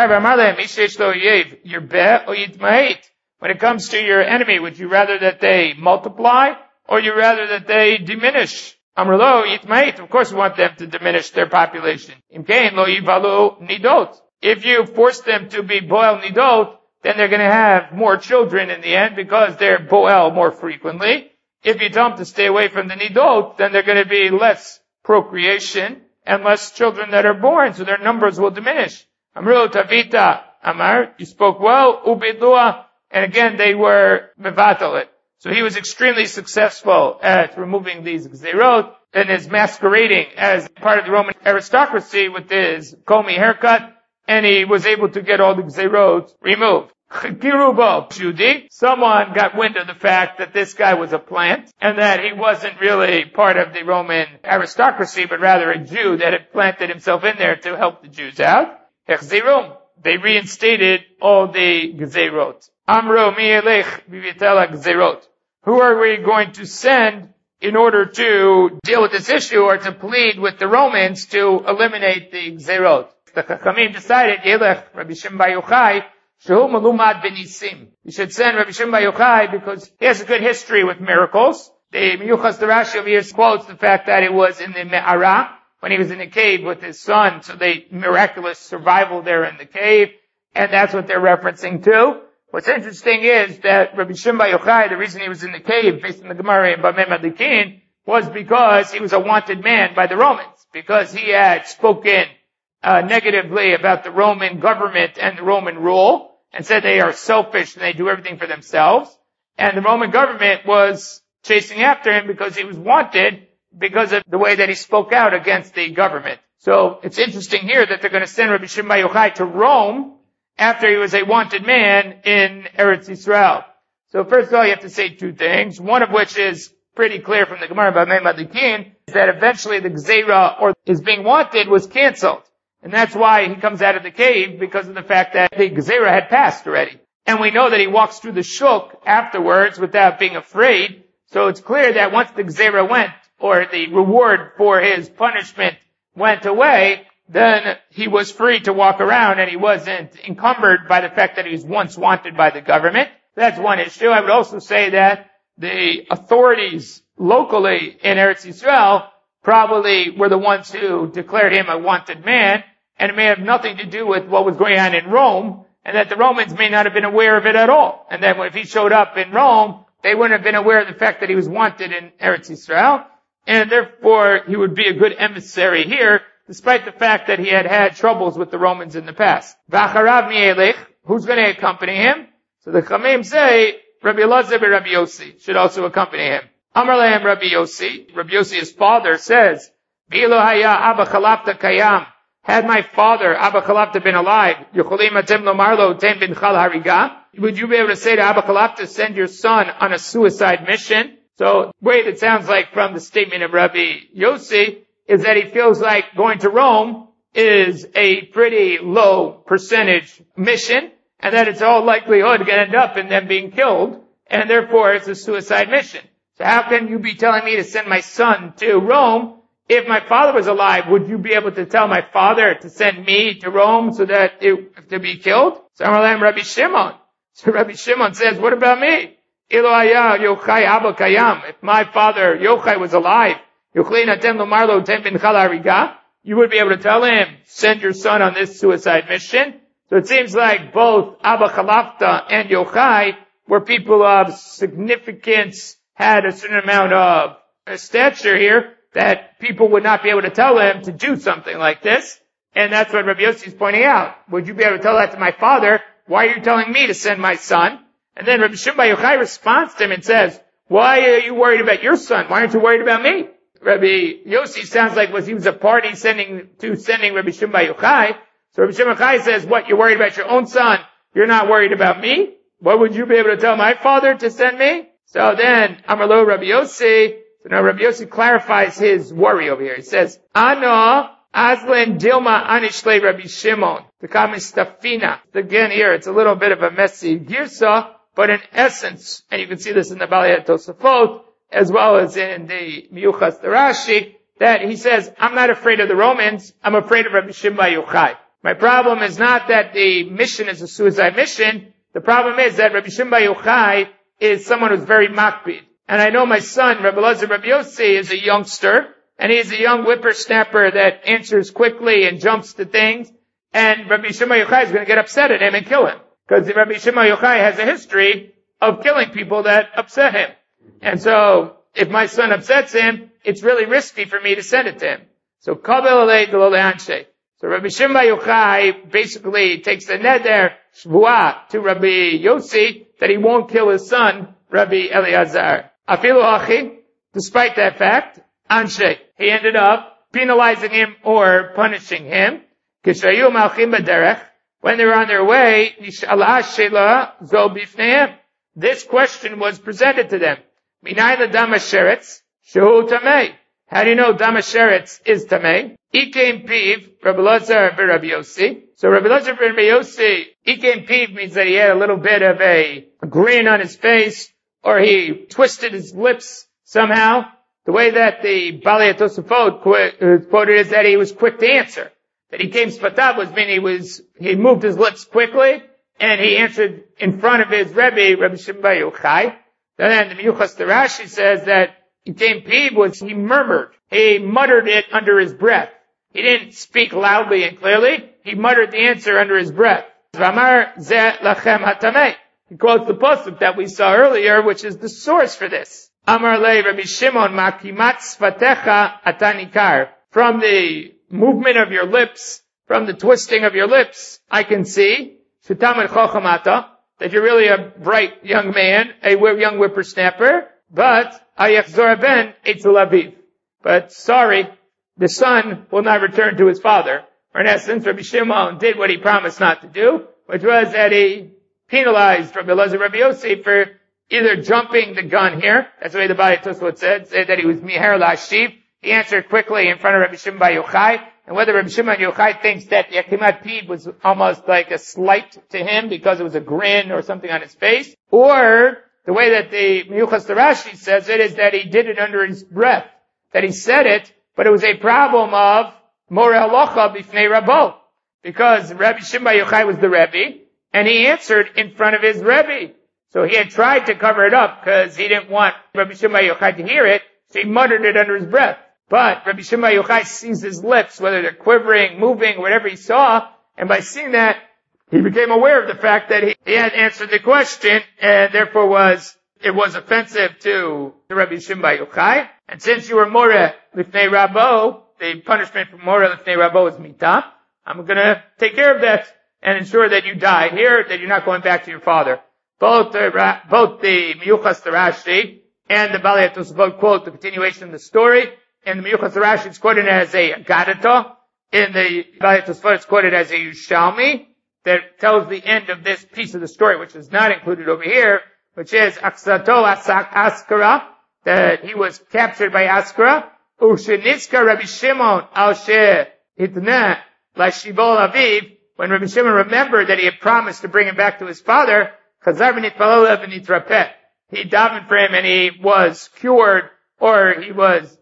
When it comes to your enemy, would you rather that they multiply, or you rather that they diminish? Amrlo yitmait. Of course we want them to diminish their population. Imkein lo yivalu nidot. If you force them to be boel nidot, then they're going to have more children in the end because they're boel more frequently. If you tell them to stay away from the nidot, then they're going to be less procreation and less children that are born, so their numbers will diminish. Amru tavita amar, you spoke well, ubidua, and again they were mevatalit. So he was extremely successful at removing these gzerot and is masquerading as part of the Roman aristocracy with his Comey haircut, and he was able to get all the gzerot removed. Kirubo Judi, someone got wind of the fact that this guy was a plant and that he wasn't really part of the Roman aristocracy, but rather a Jew that had planted himself in there to help the Jews out. Hechzirum, they reinstated all the gzerot. Amro mi'elech b'vitela gzerot. Who are we going to send in order to deal with this issue or to plead with the Romans to eliminate the gzerot? The Chachamim decided, Yelech Rabbi Shimon Bar Yochai, Shehu Malumad Benisim. You should send Rabbi Shimon Bar Yochai because he has a good history with miracles. The Miyuchas Rashi over here quotes the fact that it was in the Me'ara, when he was in the cave with his son, so they miraculous survival there in the cave, and that's what they're referencing too. What's interesting is that Rabbi Shimon Bar Yochai, the reason he was in the cave, based on the Gemara in Bamei Madlikin, was because he was a wanted man by the Romans, because he had spoken negatively about the Roman government and the Roman rule, and said they are selfish and they do everything for themselves. And the Roman government was chasing after him because he was wanted because of the way that he spoke out against the government. So it's interesting here that they're going to send Rabbi Shimon Bar Yochai to Rome after he was a wanted man in Eretz Yisrael. So first of all, you have to say two things, one of which is pretty clear from the Gemara by Bamei Madlikin, is that eventually the Gzeira, or his being wanted, was canceled. And that's why he comes out of the cave, because of the fact that the Gzeira had passed already. And we know that he walks through the Shuk afterwards without being afraid. So it's clear that once the Gzeira went, or the reward for his punishment went away, then he was free to walk around and he wasn't encumbered by the fact that he was once wanted by the government. That's one issue. I would also say that the authorities locally in Eretz Yisrael probably were the ones who declared him a wanted man, and it may have nothing to do with what was going on in Rome, and that the Romans may not have been aware of it at all. And then if he showed up in Rome, they wouldn't have been aware of the fact that he was wanted in Eretz Yisrael, and therefore he would be a good emissary here, despite the fact that he had had troubles with the Romans in the past. V'acharav mi'elech, who's going to accompany him? So the Chamim say, Rabbi Elazar ben Rabbi Yossi should also accompany him. Amar lehem Rabbi Yossi, Rabbi Yossi, his father, says, V'ilo haya Abba Chalafta kayam, had my father, Abba Chalafta, been alive, Yocholim atem lomar lo ten bin chal hariga, would you be able to say to Abba Chalafta, send your son on a suicide mission? So the way it sounds like from the statement of Rabbi Yossi is that he feels like going to Rome is a pretty low percentage mission, and that it's all likelihood going to end up in them being killed, and therefore it's a suicide mission. So how can you be telling me to send my son to Rome? If my father was alive, would you be able to tell my father to send me to Rome so that to be killed? So I'm Rabbi Shimon. So Rabbi Shimon says, what about me? Ilo haya Yochai Abba Kayam. If my father Yochai was alive, you would be able to tell him, send your son on this suicide mission. So it seems like both Abba Chalafta and Yochai were people of significance, had a certain amount of stature here, that people would not be able to tell him to do something like this. And that's what Rabbi Yossi is pointing out. Would you be able to tell that to my father? Why are you telling me to send my son? And then Rabbi Shimon Bar Yochai responds to him and says, why are you worried about your son? Why aren't you worried about me? Rabbi Yossi sounds like he was a party sending Rabbi Shimon Bar Yochai. So Rabbi Shimon Bar Yochai says, what, you're worried about your own son? You're not worried about me? What would you be able to tell my father to send me? So then, Amarlo Rabbi Yossi. So now Rabbi Yossi clarifies his worry over here. He says, Ano Aslen Dilma Anishle Rabbi Shimon. The Kamistafina. Again here, it's a little bit of a messy girsa, but in essence, and you can see this in the Balei Tosafot, as well as in the Miyuchas Rashi, that he says, I'm not afraid of the Romans, I'm afraid of Rabbi Shimon Bar Yochai. My problem is not that the mission is a suicide mission, the problem is that Rabbi Shimon Bar Yochai is someone who's very makpid. And I know my son, Rabbi Elazar Rabbi Yossi, is a youngster, and he's a young whippersnapper that answers quickly and jumps to things. And Rabbi Shimon Yochai is going to get upset at him and kill him. Because Rabbi Shimon Yochai has a history of killing people that upset him. And so, if my son upsets him, it's really risky for me to send it to him. So, Kabel alei de lo le'anshe. So Rabbi Shimon Yochai basically takes the neder, shvuah, to Rabbi Yossi, that he won't kill his son, Rabbi Eliezer. Afilu hachi, despite that fact, anshe, he ended up penalizing him or punishing him. Kishayu malchim b'derech, when they were on their way, nish'ala sheila zo bifneim. This question was presented to them. Minay l'dam hasheretz, shehu tamei. How do you know dam hasheretz is tamei? Ikeim piv, Rabbi Elazar v'Rabbi Yossi. So Rabbi Elazar v'Rabbi Yossi, Ikeim piv means that he had a little bit of a grin on his face, or he twisted his lips somehow. The way that the Balei Tosafot quoted is that he was quick to answer. That he came spatav was meaning he moved his lips quickly, and he answered in front of his Rebbe, Rabbi Shimon Bar Yochai. Then the Miyuchas Rashi says that Ikeim piv was he murmured. He muttered it under his breath. He didn't speak loudly and clearly. He muttered the answer under his breath. V'amar zeh lachem hatamei. He quotes the pasuk that we saw earlier, which is the source for this. Amar le Rabbi Shimon makimat sfatecha atanikar. From the movement of your lips, from the twisting of your lips, I can see shetamed chochamata, that you're really a bright young man, a young whippersnapper. But ayachzor ben etzel aviv. But sorry, the son will not return to his father. Or in essence, Rabbi Shimon did what he promised not to do, which was that he penalized Rabbi Elazar Rabbi Yossi for either jumping the gun here. That's the way the Balei Tosafot said that he was miher la'ashiv. He answered quickly in front of Rabbi Shimon Bar Yochai. And whether Rabbi Shimon Yochai thinks that the Akimat Piv was almost like a slight to him because it was a grin or something on his face, or the way that the Miyuchas Rashi says it is that he did it under his breath. That he said it, but it was a problem of More Halacha Bifnei Rabbo. Because Rabbi Shimon Bar Yochai was the Rebbe, and he answered in front of his Rebbe. So he had tried to cover it up because he didn't want Rabbi Shimon Bar Yochai to hear it, so he muttered it under his breath. But Rabbi Shimon Bar Yochai sees his lips, whether they're quivering, moving, whatever he saw, and by seeing that, he became aware of the fact that he had answered the question, and therefore it was offensive to Rabbi Shimon Bar Yochai. And since you were Moreh Lifnei Rabbo, the punishment for Moreh Lifnei Rabbo is Mitah. I'm gonna take care of that and ensure that you die here, that you're not going back to your father. Both the Miyuchas Rashi and the Balei Tosafot quote the continuation of the story. In the Miyuchas Rashi it's quoted as a Gadata. In the Balei Tosafot it's quoted as a Yushalmi that tells the end of this piece of the story, which is not included over here, which is Aksato Askara, that he was captured by Askara. Ushenitzka Rabbi Shimon al she hitneh lashivol aviv. When Rabbi Shimon remembered that he had promised to bring him back to his father, Chazar v'nitpalel v'nitrapeh. He davened for him and he was cured, or he was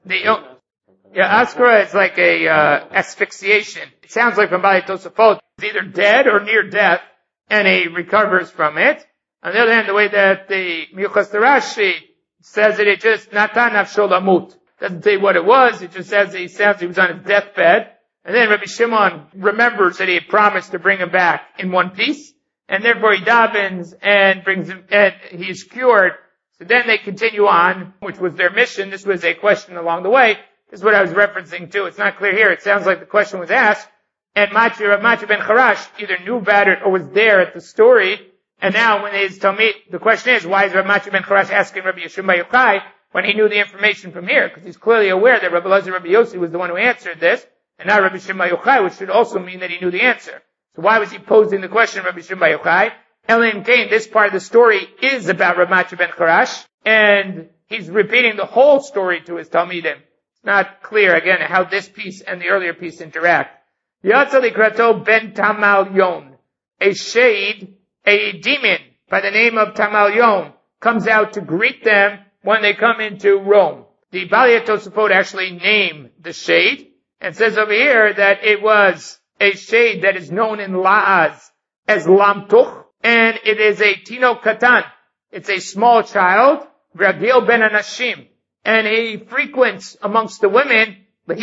Askara is like a asphyxiation. It sounds like from Balei Tosafot, he's either dead or near death, and he recovers from it. On the other hand, the way that the Miyuchas Rashi says it just Natan Nafsho Lamut. Doesn't say what it was, it just says he was on his deathbed. And then Rabbi Shimon remembers that he had promised to bring him back in one piece, and therefore he davens and brings him, and he is cured. So then they continue on, which was their mission. This was a question along the way. This is what I was referencing to. It's not clear here. It sounds like the question was asked, and Rav Machi ben Charash either knew about it or was there at the story. And now when his Talmid, the question is, why is Rav Machi ben Charash asking Rabbi Yeshua Bar Yochai when he knew the information from here? Because he's clearly aware that Rabbi Elazar Rabbi Yossi was the one who answered this, and not Rabbi Shimon Bar Yochai, which should also mean that he knew the answer. So why was he posing the question, Rabbi Shimon Bar Yochai? Elim Kain, this part of the story is about Rav Machi ben Charash, and he's repeating the whole story to his Talmidim. It's not clear, again, how this piece and the earlier piece interact. Yatza likrato ben Tamal Yon, a shade, a demon by the name of Tamal Yon, comes out to greet them when they come into Rome. The Balei Tosafot actually name the shade, and says over here that it was a shade that is known in La'az as Lamtuch, and it is a Tino Katan. It's a small child, Ragil ben anashim, and he frequents amongst the women,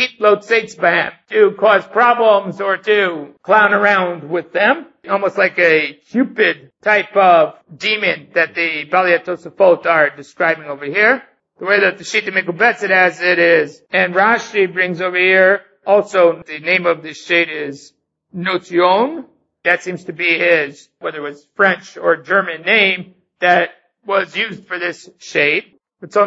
to cause problems or to clown around with them, almost like a Cupid type of demon that the Baliyat Tosafot are describing over here. The way that the Shita Mikubetz it as it is, and Rashi brings over here, also the name of this shade is Notion. That seems to be his, whether it was French or German name, that was used for this shade. So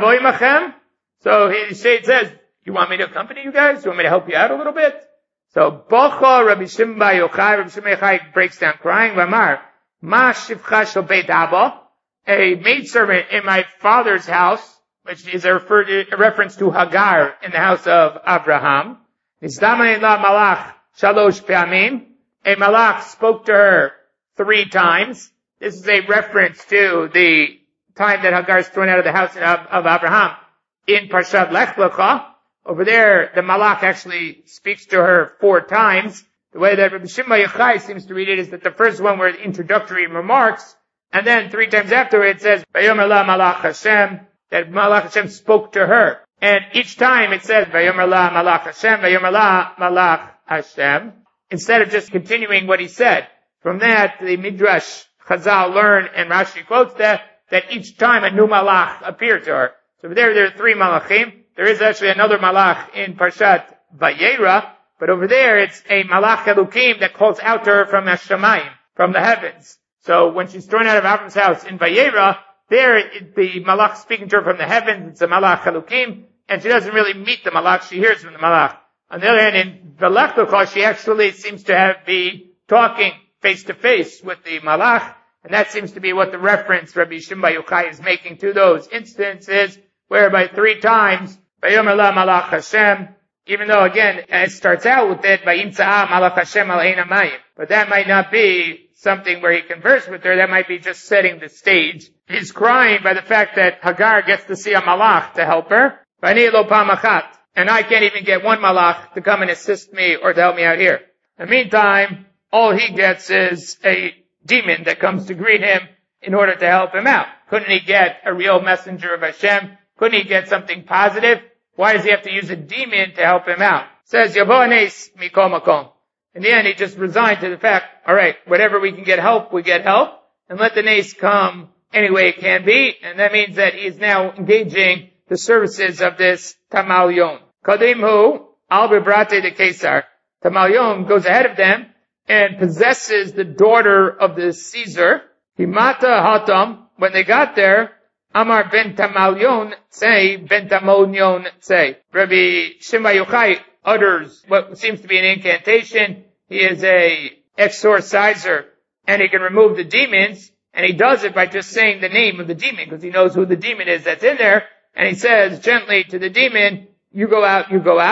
his shade says, you want me to accompany you guys? You want me to help you out a little bit? So, Bocha Rabbi Shimon Bar Yochai, Rabbi Shimon Bar Yochai breaks down crying, Vamar, Ma Shivcha Shel Beit Abba, a maidservant in my father's house, which is a reference to Hagar in the house of Abraham. Nizdama la malach shalosh pe'amim, a malach spoke to her 3 times. This is a reference to the time that Hagar is thrown out of the house of Abraham in Parshat Lech Lecha. Over there, the malach actually speaks to her 4 times. The way that Rabbi Shimon Bar Yochai seems to read it is that the first one were introductory remarks, and then 3 times after it says, Vayomer la malach Hashem, that malach Hashem spoke to her. And each time it says, Vayomer la malach Hashem, Vayomer la malach Hashem, instead of just continuing what he said. From that, the Midrash Chazal learn, and Rashi quotes that each time a new malach appeared to her. So there are 3 malachim. There is actually another malach in Parshat Vayera, but over there it's a malach Elukim that calls out to her from Hashemayim, from the heavens. So when she's thrown out of Avram's house in Vayera, there the malach speaking to her from the heavens, it's a malach Elukim, and she doesn't really meet the malach, she hears from the malach. On the other hand, in Lech Lecha, she actually seems to be talking face to face with the malach, and that seems to be what the reference Rabbi Shimon Bar Yochai is making to those instances, whereby 3 times, Vayomer la malach Hashem, even though again, it starts out with it, Vayimtza'a malach Hashem al ein hamayim. But that might not be something where he conversed with her, that might be just setting the stage. He's crying by the fact that Hagar gets to see a malach to help her. V'ani lo pam achat. And I can't even get one malach to come and assist me or to help me out here. In the meantime, all he gets is a demon that comes to greet him in order to help him out. Couldn't he get a real messenger of Hashem? Couldn't he get something positive? Why does he have to use a demon to help him out? It says, Yavo anes mikol makom. In the end, he just resigned to the fact, alright, whatever we can get help, we get help, and let the nace come any way it can be, and that means that he is now engaging the services of this Tamalion. Kadimhu, al bebrate de Kesar. Tamalion goes ahead of them, and possesses the daughter of the Caesar. Himata hatam, when they got there, Amar ben Tamalion say, ben Tamalion say. Rabbi Shimon Bar Yochai utters what seems to be an incantation. He is a exorciser, and he can remove the demons, and he does it by just saying the name of the demon, because he knows who the demon is that's in there, and he says gently to the demon, you go out,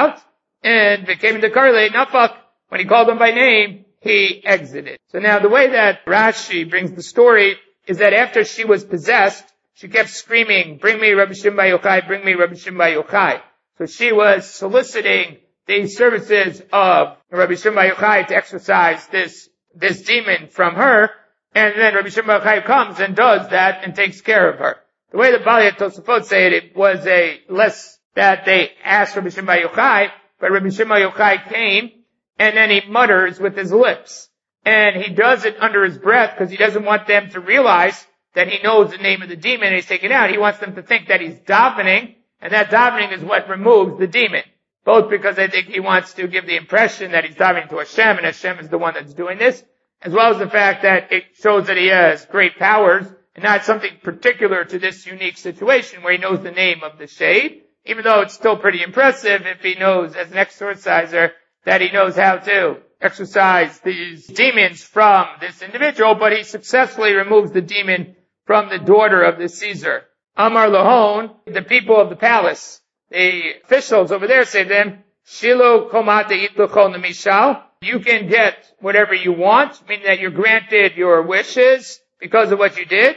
and became the Karle Nafak. When he called him by name, he exited. So now the way that Rashi brings the story is that after she was possessed, she kept screaming, bring me Rabbi Shimon Bar Yochai, bring me Rabbi Shimon Bar Yochai. So she was soliciting the services of Rabbi Shimon Bar Yochai to exorcise this demon from her, and then Rabbi Shimon Bar Yochai comes and does that and takes care of her. The way the Baliyat Tosafot say it was less that they asked Rabbi Shimon Bar Yochai, but Rabbi Shimon Bar Yochai came, and then he mutters with his lips. And he does it under his breath because he doesn't want them to realize that he knows the name of the demon and he's taken out. He wants them to think that he's davening, and that davening is what removes the demon. Both because I think he wants to give the impression that he's davening to Hashem, and Hashem is the one that's doing this, as well as the fact that it shows that he has great powers, and not something particular to this unique situation where he knows the name of the shade, even though it's still pretty impressive if he knows, as an exorciser, that he knows how to exorcise these demons from this individual, but he successfully removes the demon from the daughter of the Caesar. Amar Lahon, the people of the palace, the officials over there say to them, Shilu komate itluchon mishal. You can get whatever you want, meaning that you're granted your wishes because of what you did.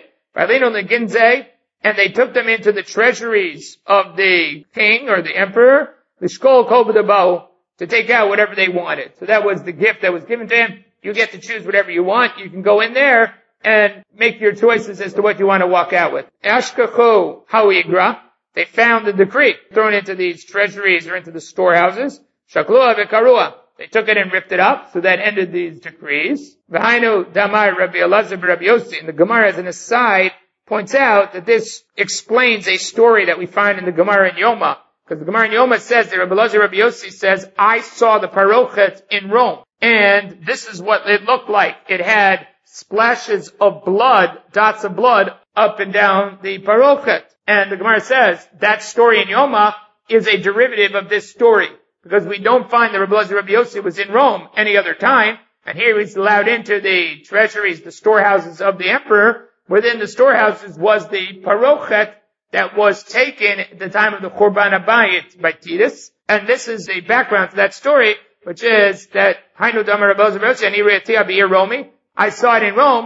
And they took them into the treasuries of the king or the emperor, the shkol kol b'dabau, to take out whatever they wanted. So that was the gift that was given to him. You get to choose whatever you want. You can go in there, and make your choices as to what you want to walk out with. Ashkachu ha'igra. They found the decree thrown into these treasuries or into the storehouses. Shaklua v'karua. They took it and ripped it up, so that ended these decrees. V'hainu damar Rabbi Elazar b'Rabbi Yossi. And the Gemara, as an aside, points out that this explains a story that we find in the Gemara in Yoma. Because the Gemara in Yoma says that Rabbi Elazar Rabbi Yossi says, I saw the parochet in Rome. And this is what it looked like. It had splashes of blood, dots of blood, up and down the parochet. And the Gemara says that story in Yoma is a derivative of this story. Because we don't find that Rabbi Elazar Rabbi Yossi was in Rome any other time. And here he's allowed into the treasuries, the storehouses of the emperor. Within the storehouses was the parochet that was taken at the time of the Churban Abayit by Titus. And this is the background to that story, which is that Hainu Damar Rabbi Elazar Rabbi Yossi Ani Re'atia B'Ir Romi. I saw it in Rome,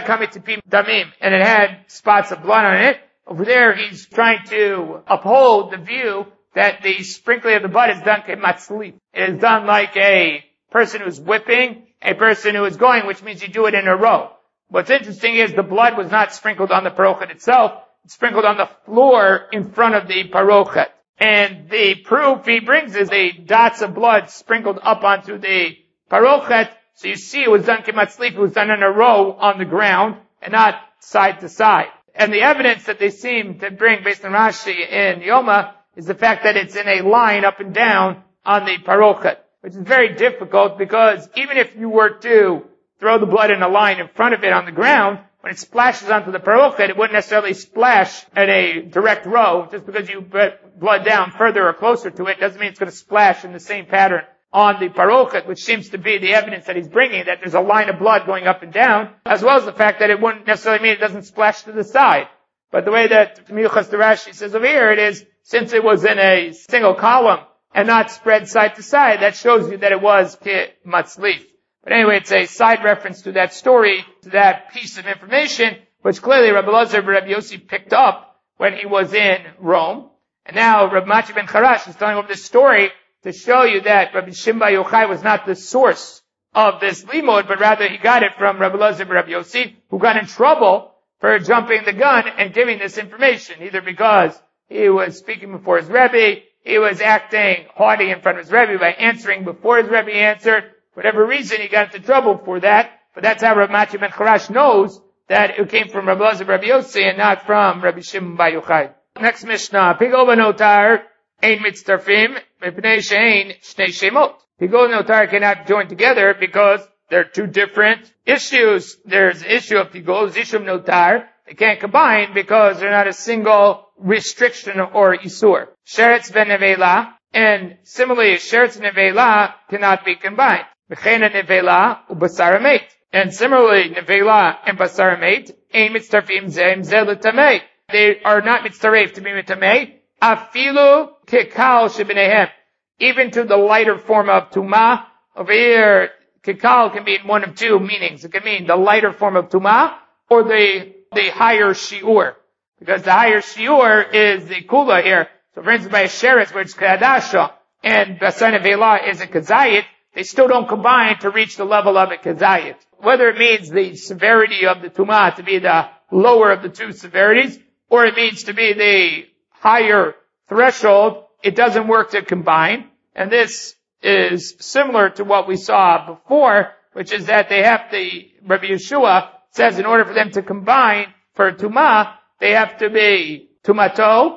and it had spots of blood on it. Over there, he's trying to uphold the view that the sprinkling of the blood is done kematzlif. It is done like a person who's whipping, a person who is going, which means you do it in a row. What's interesting is the blood was not sprinkled on the parochet itself, it's sprinkled on the floor in front of the parochet. And the proof he brings is the dots of blood sprinkled up onto the parochet. So you see it was done kematzlif, it was done in a row on the ground and not side to side. And the evidence that they seem to bring based on Rashi in Yoma is the fact that it's in a line up and down on the parochet, which is very difficult because even if you were to throw the blood in a line in front of it on the ground, when it splashes onto the parochet, it wouldn't necessarily splash in a direct row. Just because you put blood down further or closer to it doesn't mean it's going to splash in the same pattern on the parochet, which seems to be the evidence that he's bringing, that there's a line of blood going up and down, as well as the fact that it wouldn't necessarily mean it doesn't splash to the side. But the way that Miyuchas Rashi says over here, it is, since it was in a single column and not spread side to side, that shows you that it was matzlif. But anyway, it's a side reference to that story, to that piece of information, which clearly Rabbi Elazar Rabbi Yossi picked up when he was in Rome. And now Rabbi Machi ben Charash is telling over this story to show you that Rabbi Shimon bar Yochai was not the source of this limud, but rather he got it from Rabbi Elazar Rabbi Yossi, who got in trouble for jumping the gun and giving this information, either because he was speaking before his Rebbe, he was acting haughty in front of his Rebbe by answering before his Rebbe answered. Whatever reason, he got into trouble for that. But that's how Rabbi Machi ben Charash knows that it came from Rabbi Elazar Rabbi Yossi and not from Rabbi Shimon bar Yochai. Next Mishnah, Pigol v'notar ein mitztarfim mipnei she'ein shnei shemot. Pigol and notar cannot join together because they're two different issues. There's the issue of pigol, there's the issue of notar. They can't combine because they're not a single restriction or isur. Sheretz v'nevela, and similarly, sheretz and nevela cannot be combined. V'chena nevela u'basar hamet. And similarly, nevela and basar hamet, ein mitztarfim zeh zeh l'tamei. They are not mitztaref to be mitamei. Afilu kikal shebenehem. Even to the lighter form of tumah. Over here, kikal can mean one of two meanings. It can mean the lighter form of tumah or the higher shiur. Because the higher shiur is the kula here. So for instance, by a sheretz where it's kadasha and basar nevela is a kazayit, they still don't combine to reach the level of a kazayit. Whether it means the severity of the tumah to be the lower of the two severities, or it means to be the higher threshold, it doesn't work to combine. And this is similar to what we saw before, which is that they have Rabbi Yeshua says in order for them to combine for tumah, they have to be tumato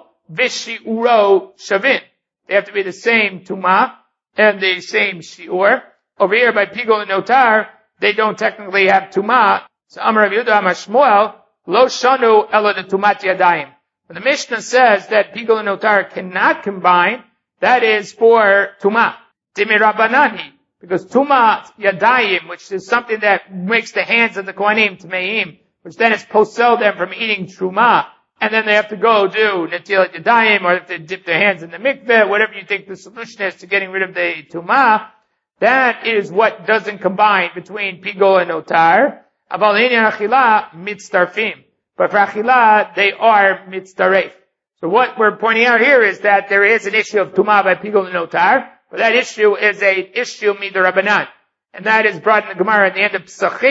vishiuro shavin. They have to be the same tumah and the same shiur. Over here by pigol and notar, they don't technically have tumah. So Amar Rav Yehuda Amar Shmuel, lo shanu ela de tumat yadayim. When the Mishnah says that pigol and notar cannot combine, that is for tumah. Dimi rabbanani. Because tumah yadayim, which is something that makes the hands of the kohanim tmeim, which then is posel them from eating truma, and then they have to go do netilat yadayim, or if they dip their hands in the mikveh, whatever you think the solution is to getting rid of the tumah, that is what doesn't combine between pigol and notar. Aval inyan achila mitztarfim. But for achila, they are mitztaref. So what we're pointing out here is that there is an issue of tumah by pigol and notar, but that issue is a issue midrabanan. And that is brought in the Gemara at the end of Pesachim,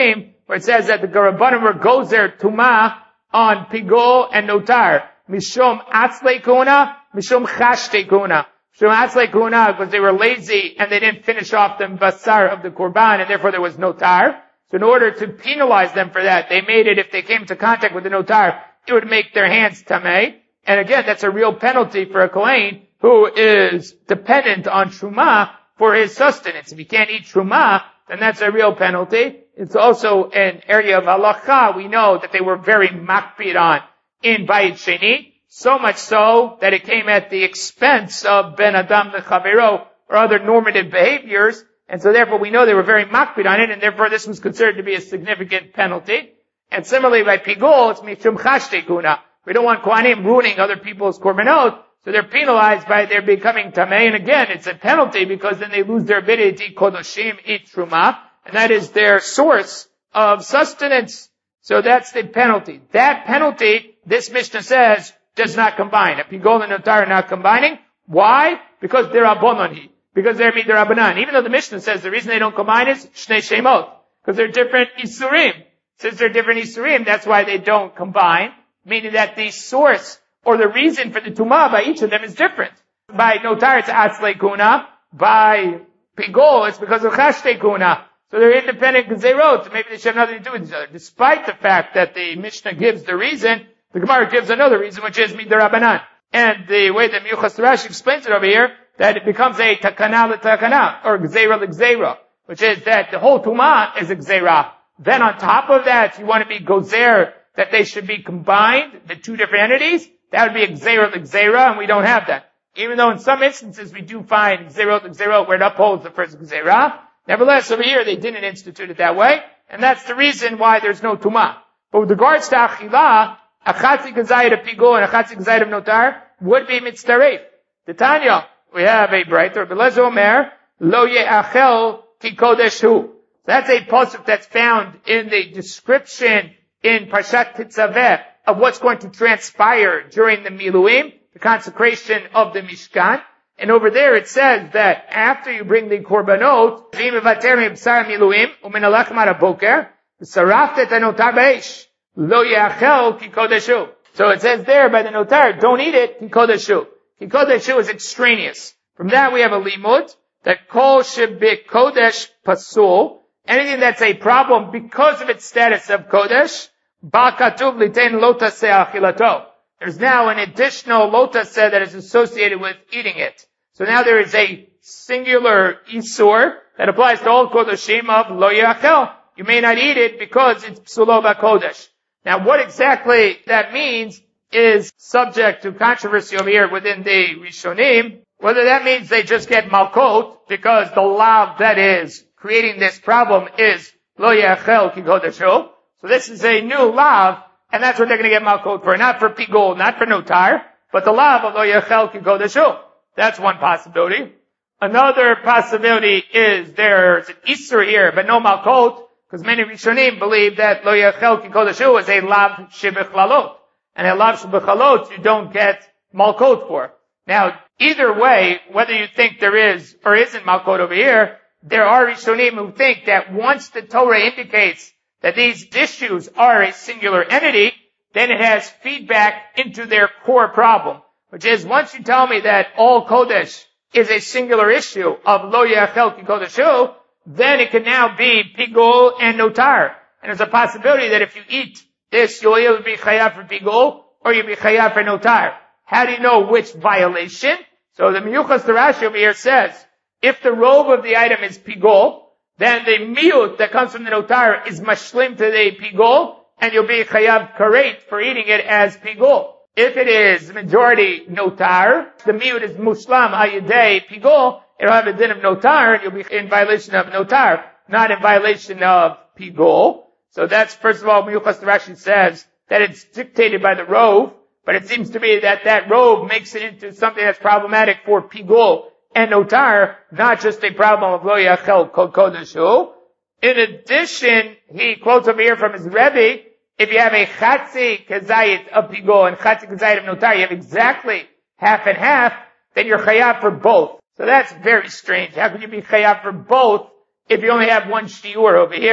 where it says that the Rabbanim were gozer tuma on pigol and notar. Mishum atzle kuna, mishum chashte kuna. Mishum atzle kuna because they were lazy and they didn't finish off the basar of the korban, and therefore there was notar. So in order to penalize them for that, they made it, if they came into contact with the notar, it would make their hands tameh. And again, that's a real penalty for a kohen who is dependent on truma for his sustenance. If he can't eat truma, then that's a real penalty. It's also an area of halacha we know that they were very makpid on in Bayit Sheni, so much so that it came at the expense of ben adam lechavero or other normative behaviors, and so therefore we know they were very makpid on it, and therefore this was considered to be a significant penalty. And similarly by pigol, it's mishum chashte kuna. We don't want kohanim ruining other people's korbanot, so they're penalized by their becoming tamei, and again, it's a penalty because then they lose their ability to eat kodoshim, eat truma, and that is their source of sustenance. So that's the penalty. That penalty, this Mishnah says, does not combine. A pigol and notar are not combining. Why? Because they're abononi. Because they're midrabanan. Even though the Mishnah says the reason they don't combine is shnei shemot. Because they're different isurim. Since they're different isurim, that's why they don't combine. Meaning that the source or the reason for the tumah by each of them is different. By notar it's atzle kuna. By pigol it's because of chashte kuna. So they're independent gezerot. Maybe they should have nothing to do with each other. Despite the fact that the Mishnah gives the reason, the Gemara gives another reason, which is midarabanan. And the way that Miyuchas Rashi explains it over here, that it becomes a takana l'takana, or gzera l'gzera, which is that the whole tumah is a gzera. Then on top of that, you want to be gozer, that they should be combined, the two different entities, that would be a gzera l'gzera, and we don't have that. Even though in some instances we do find gzera l'gzera where it upholds the first gzera, nevertheless over here they didn't institute it that way, and that's the reason why there's no tumah. But with regards to achilah, a chatzik gazayit of pigol and a chatzik gazayit of notar would be mitzaref. The Tanya, we have a brighter, Belezo Omer, lo ye'achel ki kodesh hu. That's a pasuk that's found in the description in Parshat Tetzaveh of what's going to transpire during the Miluim, the consecration of the Mishkan. And over there it says that after you bring the korbanot, v'im evater mi'bsar miluim, u'min alach maraboker, v'saraft et hanotar b'eish, lo ye'achel ki kodesh hu. So it says there by the notar, don't eat it, ki kodesh hu. Ki kodesh hu is extraneous. From that we have a limud, that kol shebik kodesh pasul, anything that's a problem because of its status of kodesh, ba katuv liten lo taseh achilato. There's now an additional lo taseh that is associated with eating it. So now there is a singular isur that applies to all kodeshim of lo yachel. You may not eat it because it's psulo ba-kodesh. Now what exactly that means is subject to controversy over here within the Rishonim. Whether that means they just get malkot because the lav that is creating this problem is lo yachel ki kodeshu. So this is a new lav, and that's what they're going to get malkot for. Not for pigol, not for notar, but the lav of lo yachel ki kodeshu. That's one possibility. Another possibility is there's an isur here, but no malkot, because many Rishonim believe that lo yachel ki kodeshu is a lav shebechlalot. And a lav shebechalot you don't get malkot for. Now, either way, whether you think there is or isn't malkot over here, there are Rishonim who think that once the Torah indicates that these issues are a singular entity, then it has feedback into their core problem, which is once you tell me that all kodesh is a singular issue of lo yachel ki kodeshu, then it can now be pigol and notar. And there's a possibility that if you eat this, you'll either be chayav for pigol or you'll be chayav for notar. How do you know which violation? So the Miyuchas Rashi over here says, if the robe of the item is pigol, then the miut that comes from the notar is mashlim to the pigol, and you'll be chayav karet for eating it as pigol. If it is majority notar, the miut is mushlam ayidei pigol, it'll have a din of notar, and you'll be in violation of notar, not in violation of pigol. So that's, first of all, Miyuchas Rashi says that it's dictated by the robe, but it seems to me that that robe makes it into something that's problematic for pigol and notar, not just a problem of lo yachel kol kodeshu. In addition, he quotes over here from his Rebbe, if you have a chatzi kazayit of pigol and chatzi kazayit of notar, you have exactly half and half, then you're chayav for both. So that's very strange. How could you be chayav for both if you only have one shiur over here?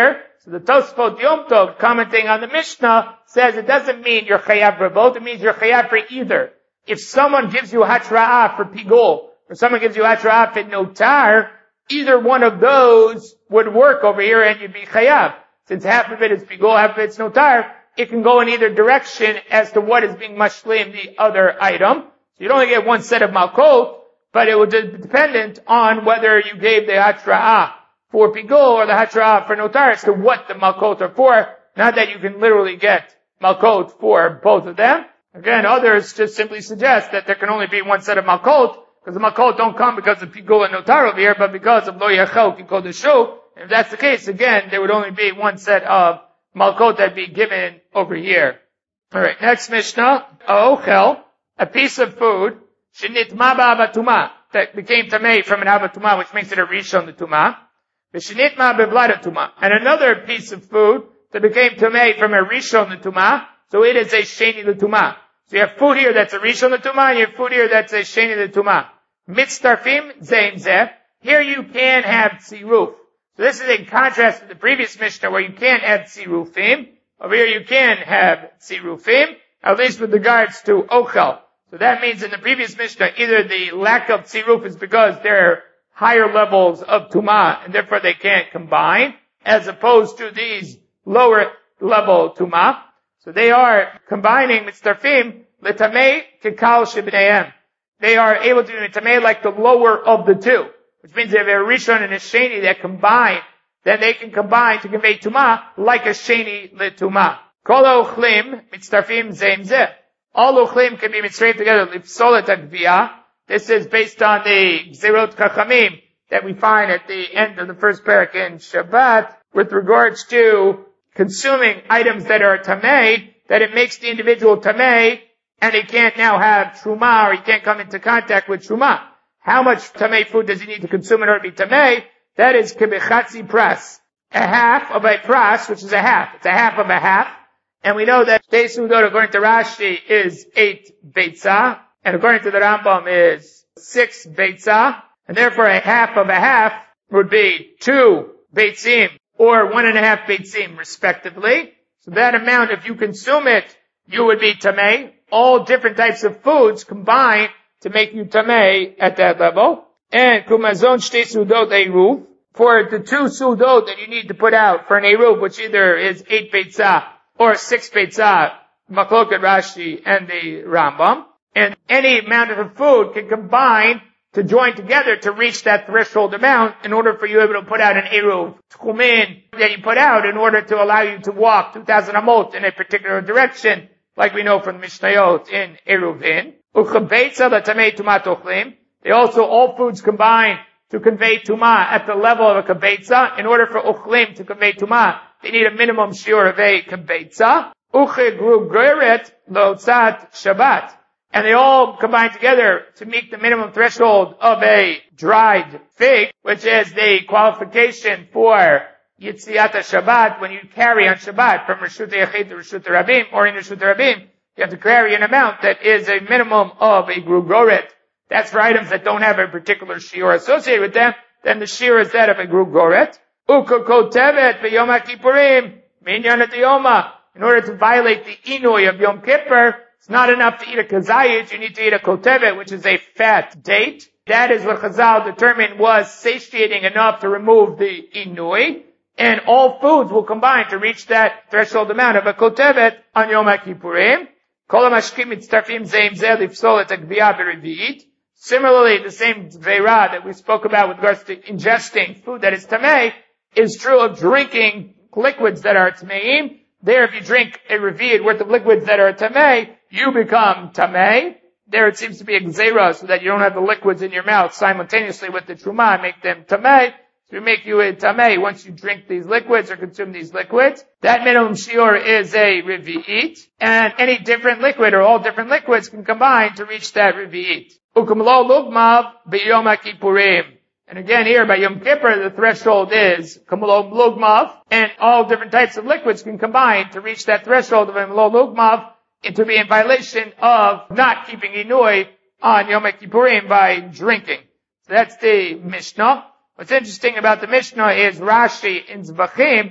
So the Tosfot Yom Tov, commenting on the Mishnah, says it doesn't mean you're chayav for both, it means you're chayav for either. If someone gives you hatra'ah for pigul, or someone gives you hatra'ah for notar, either one of those would work over here and you'd be chayav. Since half of it is pigul, half of it's notar, it can go in either direction as to what is being mashlim the other item. So you'd only get one set of malkot, but it would be dependent on whether you gave the hatra'ah for pigul or the hatra'ah for notar as to what the malkot are for. Not that you can literally get malkot for both of them. Again, others just simply suggest that there can only be one set of malkot, because the malkot don't come because of pigul and notar over here, but because of lo yachel kikol deshu. If that's the case, again, there would only be one set of malkot that'd be given over here. Alright, next Mishnah. Ochel, a piece of food, shenitma ba'avatuma, that became tamei from an avatuma, which makes it a rishon l'tuma. V'shenitma bevladatuma. And another piece of food that became tamei from a rishon l'tuma, so it is a sheni l'tuma. So you have food here that's a rishon l'tuma, and you have food here that's a sheni l'tuma. Mitztarfim zeim zeh. Here you can have tziruf. So this is in contrast to the previous Mishnah where you can't have tzirufim. Over here you can have tzirufim, at least with regards to ochel. So that means in the previous Mishnah, either the lack of tziruf is because they're higher levels of tumah, and therefore they can't combine, as opposed to these lower level tumah. So they are combining mitztarfim l'tamei kekal shebneihem. They are able to do l'tamei like the lower of the two, which means if they have a rishon and a sheni that combine, then they can combine to convey tumah like a sheni l'tumah. Kol ochlim mitztarfim zeim zeh. All ochlim can be mitzrayed together lifsolet agviyah. This is based on the Gzerot Chachamim that we find at the end of the first parak in Shabbat with regards to consuming items that are tamei, that it makes the individual tamei, and he can't now have truma, or he can't come into contact with truma. How much tamei food does he need to consume in order to be tamei? That is kibichatzi pras. A half of a pras, which is a half. It's a half of a half. And we know that Shtei Sudot, according to Rashi, is 8 beitzah, and according to the Rambam is 6 beitzah, and therefore a half of a half would be 2 beitzim, or 1.5 beitzim, respectively. So that amount, if you consume it, you would be tamei. All different types of foods combine to make you tamei at that level. And kumazon Shtei Sudot eruv, for the 2 sudot that you need to put out for an eruv, which either is 8 beitzah or 6 beitzah, Machloket Rashi and the Rambam. And any amount of food can combine to join together to reach that threshold amount in order for you able to put out an eruv, tchumin, that you put out in order to allow you to walk 2,000 amot in a particular direction, like we know from the Mishnayot in eruvin. Uchabeitza l'tamei tumat ochlim. They also, all foods combine to convey tumah at the level of a kabeitza. In order for uchlim to convey tumah, they need a minimum shiur of a kabeitza. Uchegruggeret lotzat Shabbat. And they all combine together to meet the minimum threshold of a dried fig, which is the qualification for Yitziat Shabbat when you carry on Shabbat from Reshut Yachid to Reshut Rabim, or in Reshut Rabim, you have to carry an amount that is a minimum of a grugoret. That's for items that don't have a particular shiur associated with them. Then the shiur is that of a grugoret. Ukokotevet b'Yom HaKippurim minyan etiyoma. In order to violate the inui of Yom Kippur, it's not enough to eat a kazayit, you need to eat a kotevet, which is a fat date. That is what Chazal determined was satiating enough to remove the inui. And all foods will combine to reach that threshold amount of a kotevet on Yom HaKippurim. Kol ha'mashkim mitztarfim zeim zeh lifsol et hagviyah b'revi'it. Similarly, the same veira that we spoke about with regards to ingesting food that is tamei is true of drinking liquids that are tameim. There, if you drink a revi'it worth of liquids that are tamei, you become tamei. There it seems to be a gzeira, so that you don't have the liquids in your mouth simultaneously with the truma and make them tamei. So we make you a tamei once you drink these liquids or consume these liquids. That minimum shiur is a revi'it, and any different liquid or all different liquids can combine to reach that revi'it. Ukumlo lugmav b'yom HaKippurim. And again here by Yom Kippur the threshold is kumlo lugmav, and all different types of liquids can combine to reach that threshold of kumlo lugmav, and to be in violation of not keeping inui on Yom HaKippurim by drinking. So that's the Mishnah. What's interesting about the Mishnah is Rashi in Zvachim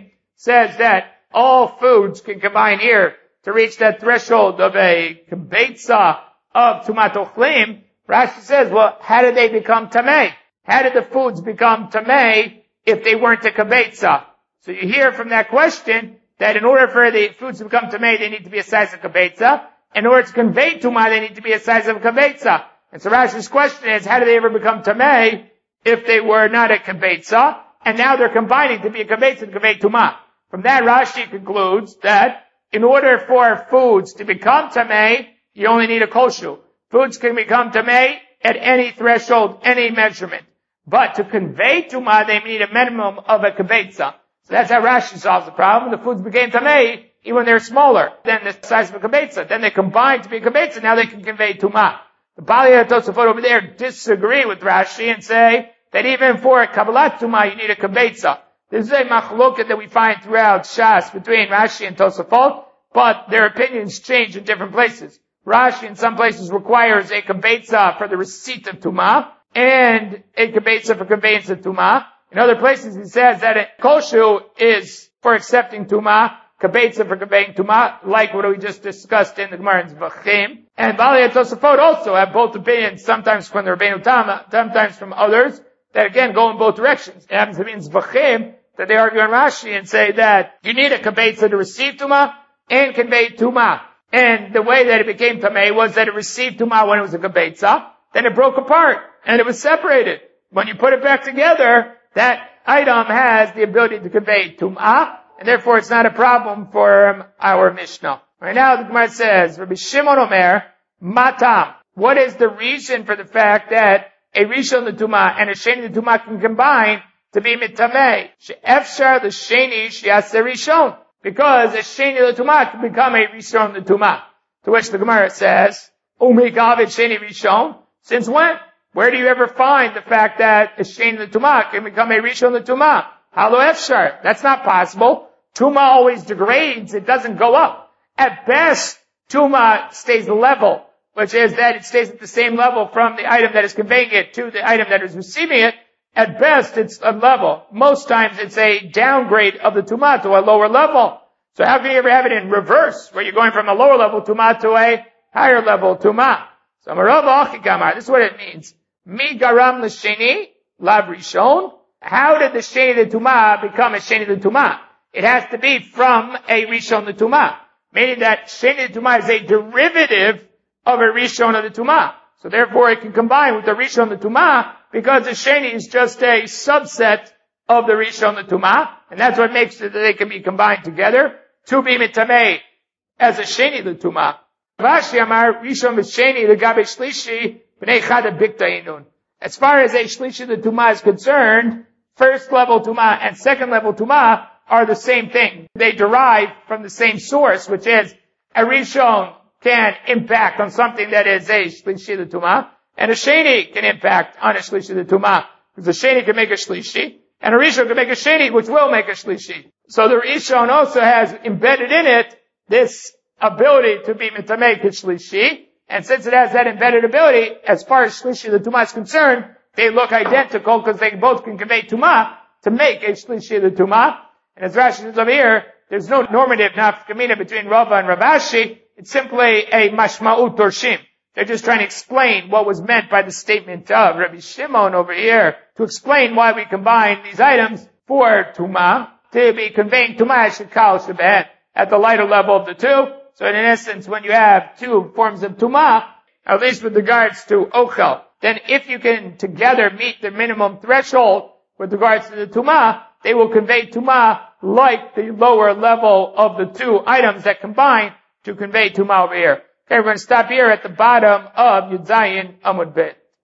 says that all foods can combine here to reach that threshold of a kibetza of tumat ochlim, Rashi says, well, how did they become tamei? How did the foods become tamei if they weren't a kibetza? So you hear from that question that in order for the foods to become tamei, they need to be a size of kibetza. In order to convey tumah, they need to be a size of kibetza. And so Rashi's question is, how did they ever become tamei if they were not a kibetza? And now they're combining to be a kibetza and convey tumah. From that, Rashi concludes that in order for foods to become tamei, you only need a koshu. Foods can become tamei at any threshold, any measurement. But to convey tumah, they need a minimum of a kibetza. So that's how Rashi solves the problem. The foods became tamei even when they're smaller than the size of a kibetza. Then they combine to be a kibetza. Now they can convey tumah. The Bali and Tosafot over there disagree with Rashi and say that even for a kabbalat tumah, you need a kibetza. This is a machloket that we find throughout Shas between Rashi and Tosafot, but their opinions change in different places. Rashi in some places requires a kibetza for the receipt of tumah and a kibetza for conveyance of tumah. In other places he says that a koshu is for accepting tumah, kibetza for conveying tumah, like what we just discussed in the Gemara in Zvachim. And Bali and Tosafot also have both opinions, sometimes from the Rabbeinu Tam, sometimes from others, that again go in both directions. It happens to be in Zvachim that they argue on Rashi and say that you need a kibetza to receive tumah and convey tumah. And the way that it became tamei was that it received tumah when it was a kibetza, then it broke apart and it was separated. When you put it back together, that item has the ability to convey tumah, and therefore it's not a problem for our Mishnah. Right now the Gemara says, Rabbi Shimon Omer, Matam. What is the reason for the fact that a Rishon l'tumah and a Sheni l'tumah can combine to be mitamei? She'efshar l'sheni she'aseh Rishon. Because a Sheni l'tumah can become a Rishon l'tumah. To which the Gemara says, Umi gavet Sheni Rishon. Since when? Where do you ever find the fact that a Sheni l'tumah can become a Rishon l'tumah? Halo efshar. That's not possible. Tumah always degrades. It doesn't go up. At best, tumah stays level, which is that it stays at the same level from the item that is conveying it to the item that is receiving it. At best, it's a level. Most times, it's a downgrade of the tumah to a lower level. So how can you ever have it in reverse, where you're going from a lower level tumah to a higher level tumah? So this is what it means. Mi garam l'sheni lav rishon. How did the sheni l'tumah become a sheni l'tumah? It has to be from a rishon l'tumah, meaning that sheni l'tumah is a derivative of a rishon of the tumah. So therefore, it can combine with the rishon l'tumah because the sheni is just a subset of the rishon l'tumah, and that's what makes it that they can be combined together to be mitamei as a sheni l'tumah. Rashi amar rishon v'sheni l'gabe shlishi b'nei chada bikta inun. As far as a shlishi l'tumah is concerned, first level tumah and second level tumah are the same thing. They derive from the same source, which is a rishon can impact on something that is a shlishi l'tumah, and a sheni can impact on a shlishi l'tumah, because a sheni can make a shlishi, and a rishon can make a sheni, which will make a shlishi. So the rishon also has embedded in it this ability to be mitamei shlishi, and since it has that embedded ability, as far as shlishi l'tumah is concerned, they look identical because they both can convey tumah to make a shlishi l'tumah. And as Rashi says over here, there's no normative nafkamina between Rava and Rav Ashi. It's simply a mashma'ut dorshim. They're just trying to explain what was meant by the statement of Rabbi Shimon over here to explain why we combine these items for tumah to be conveying tumah shekal shebehen at the lighter level of the two. So in essence, when you have two forms of tumah, at least with regards to ochel, then if you can together meet the minimum threshold with regards to the tumah, they will convey tumah like the lower level of the two items that combine to convey tumah over here. Okay, we're going to stop here at the bottom of Yud Zayin Amud Bet.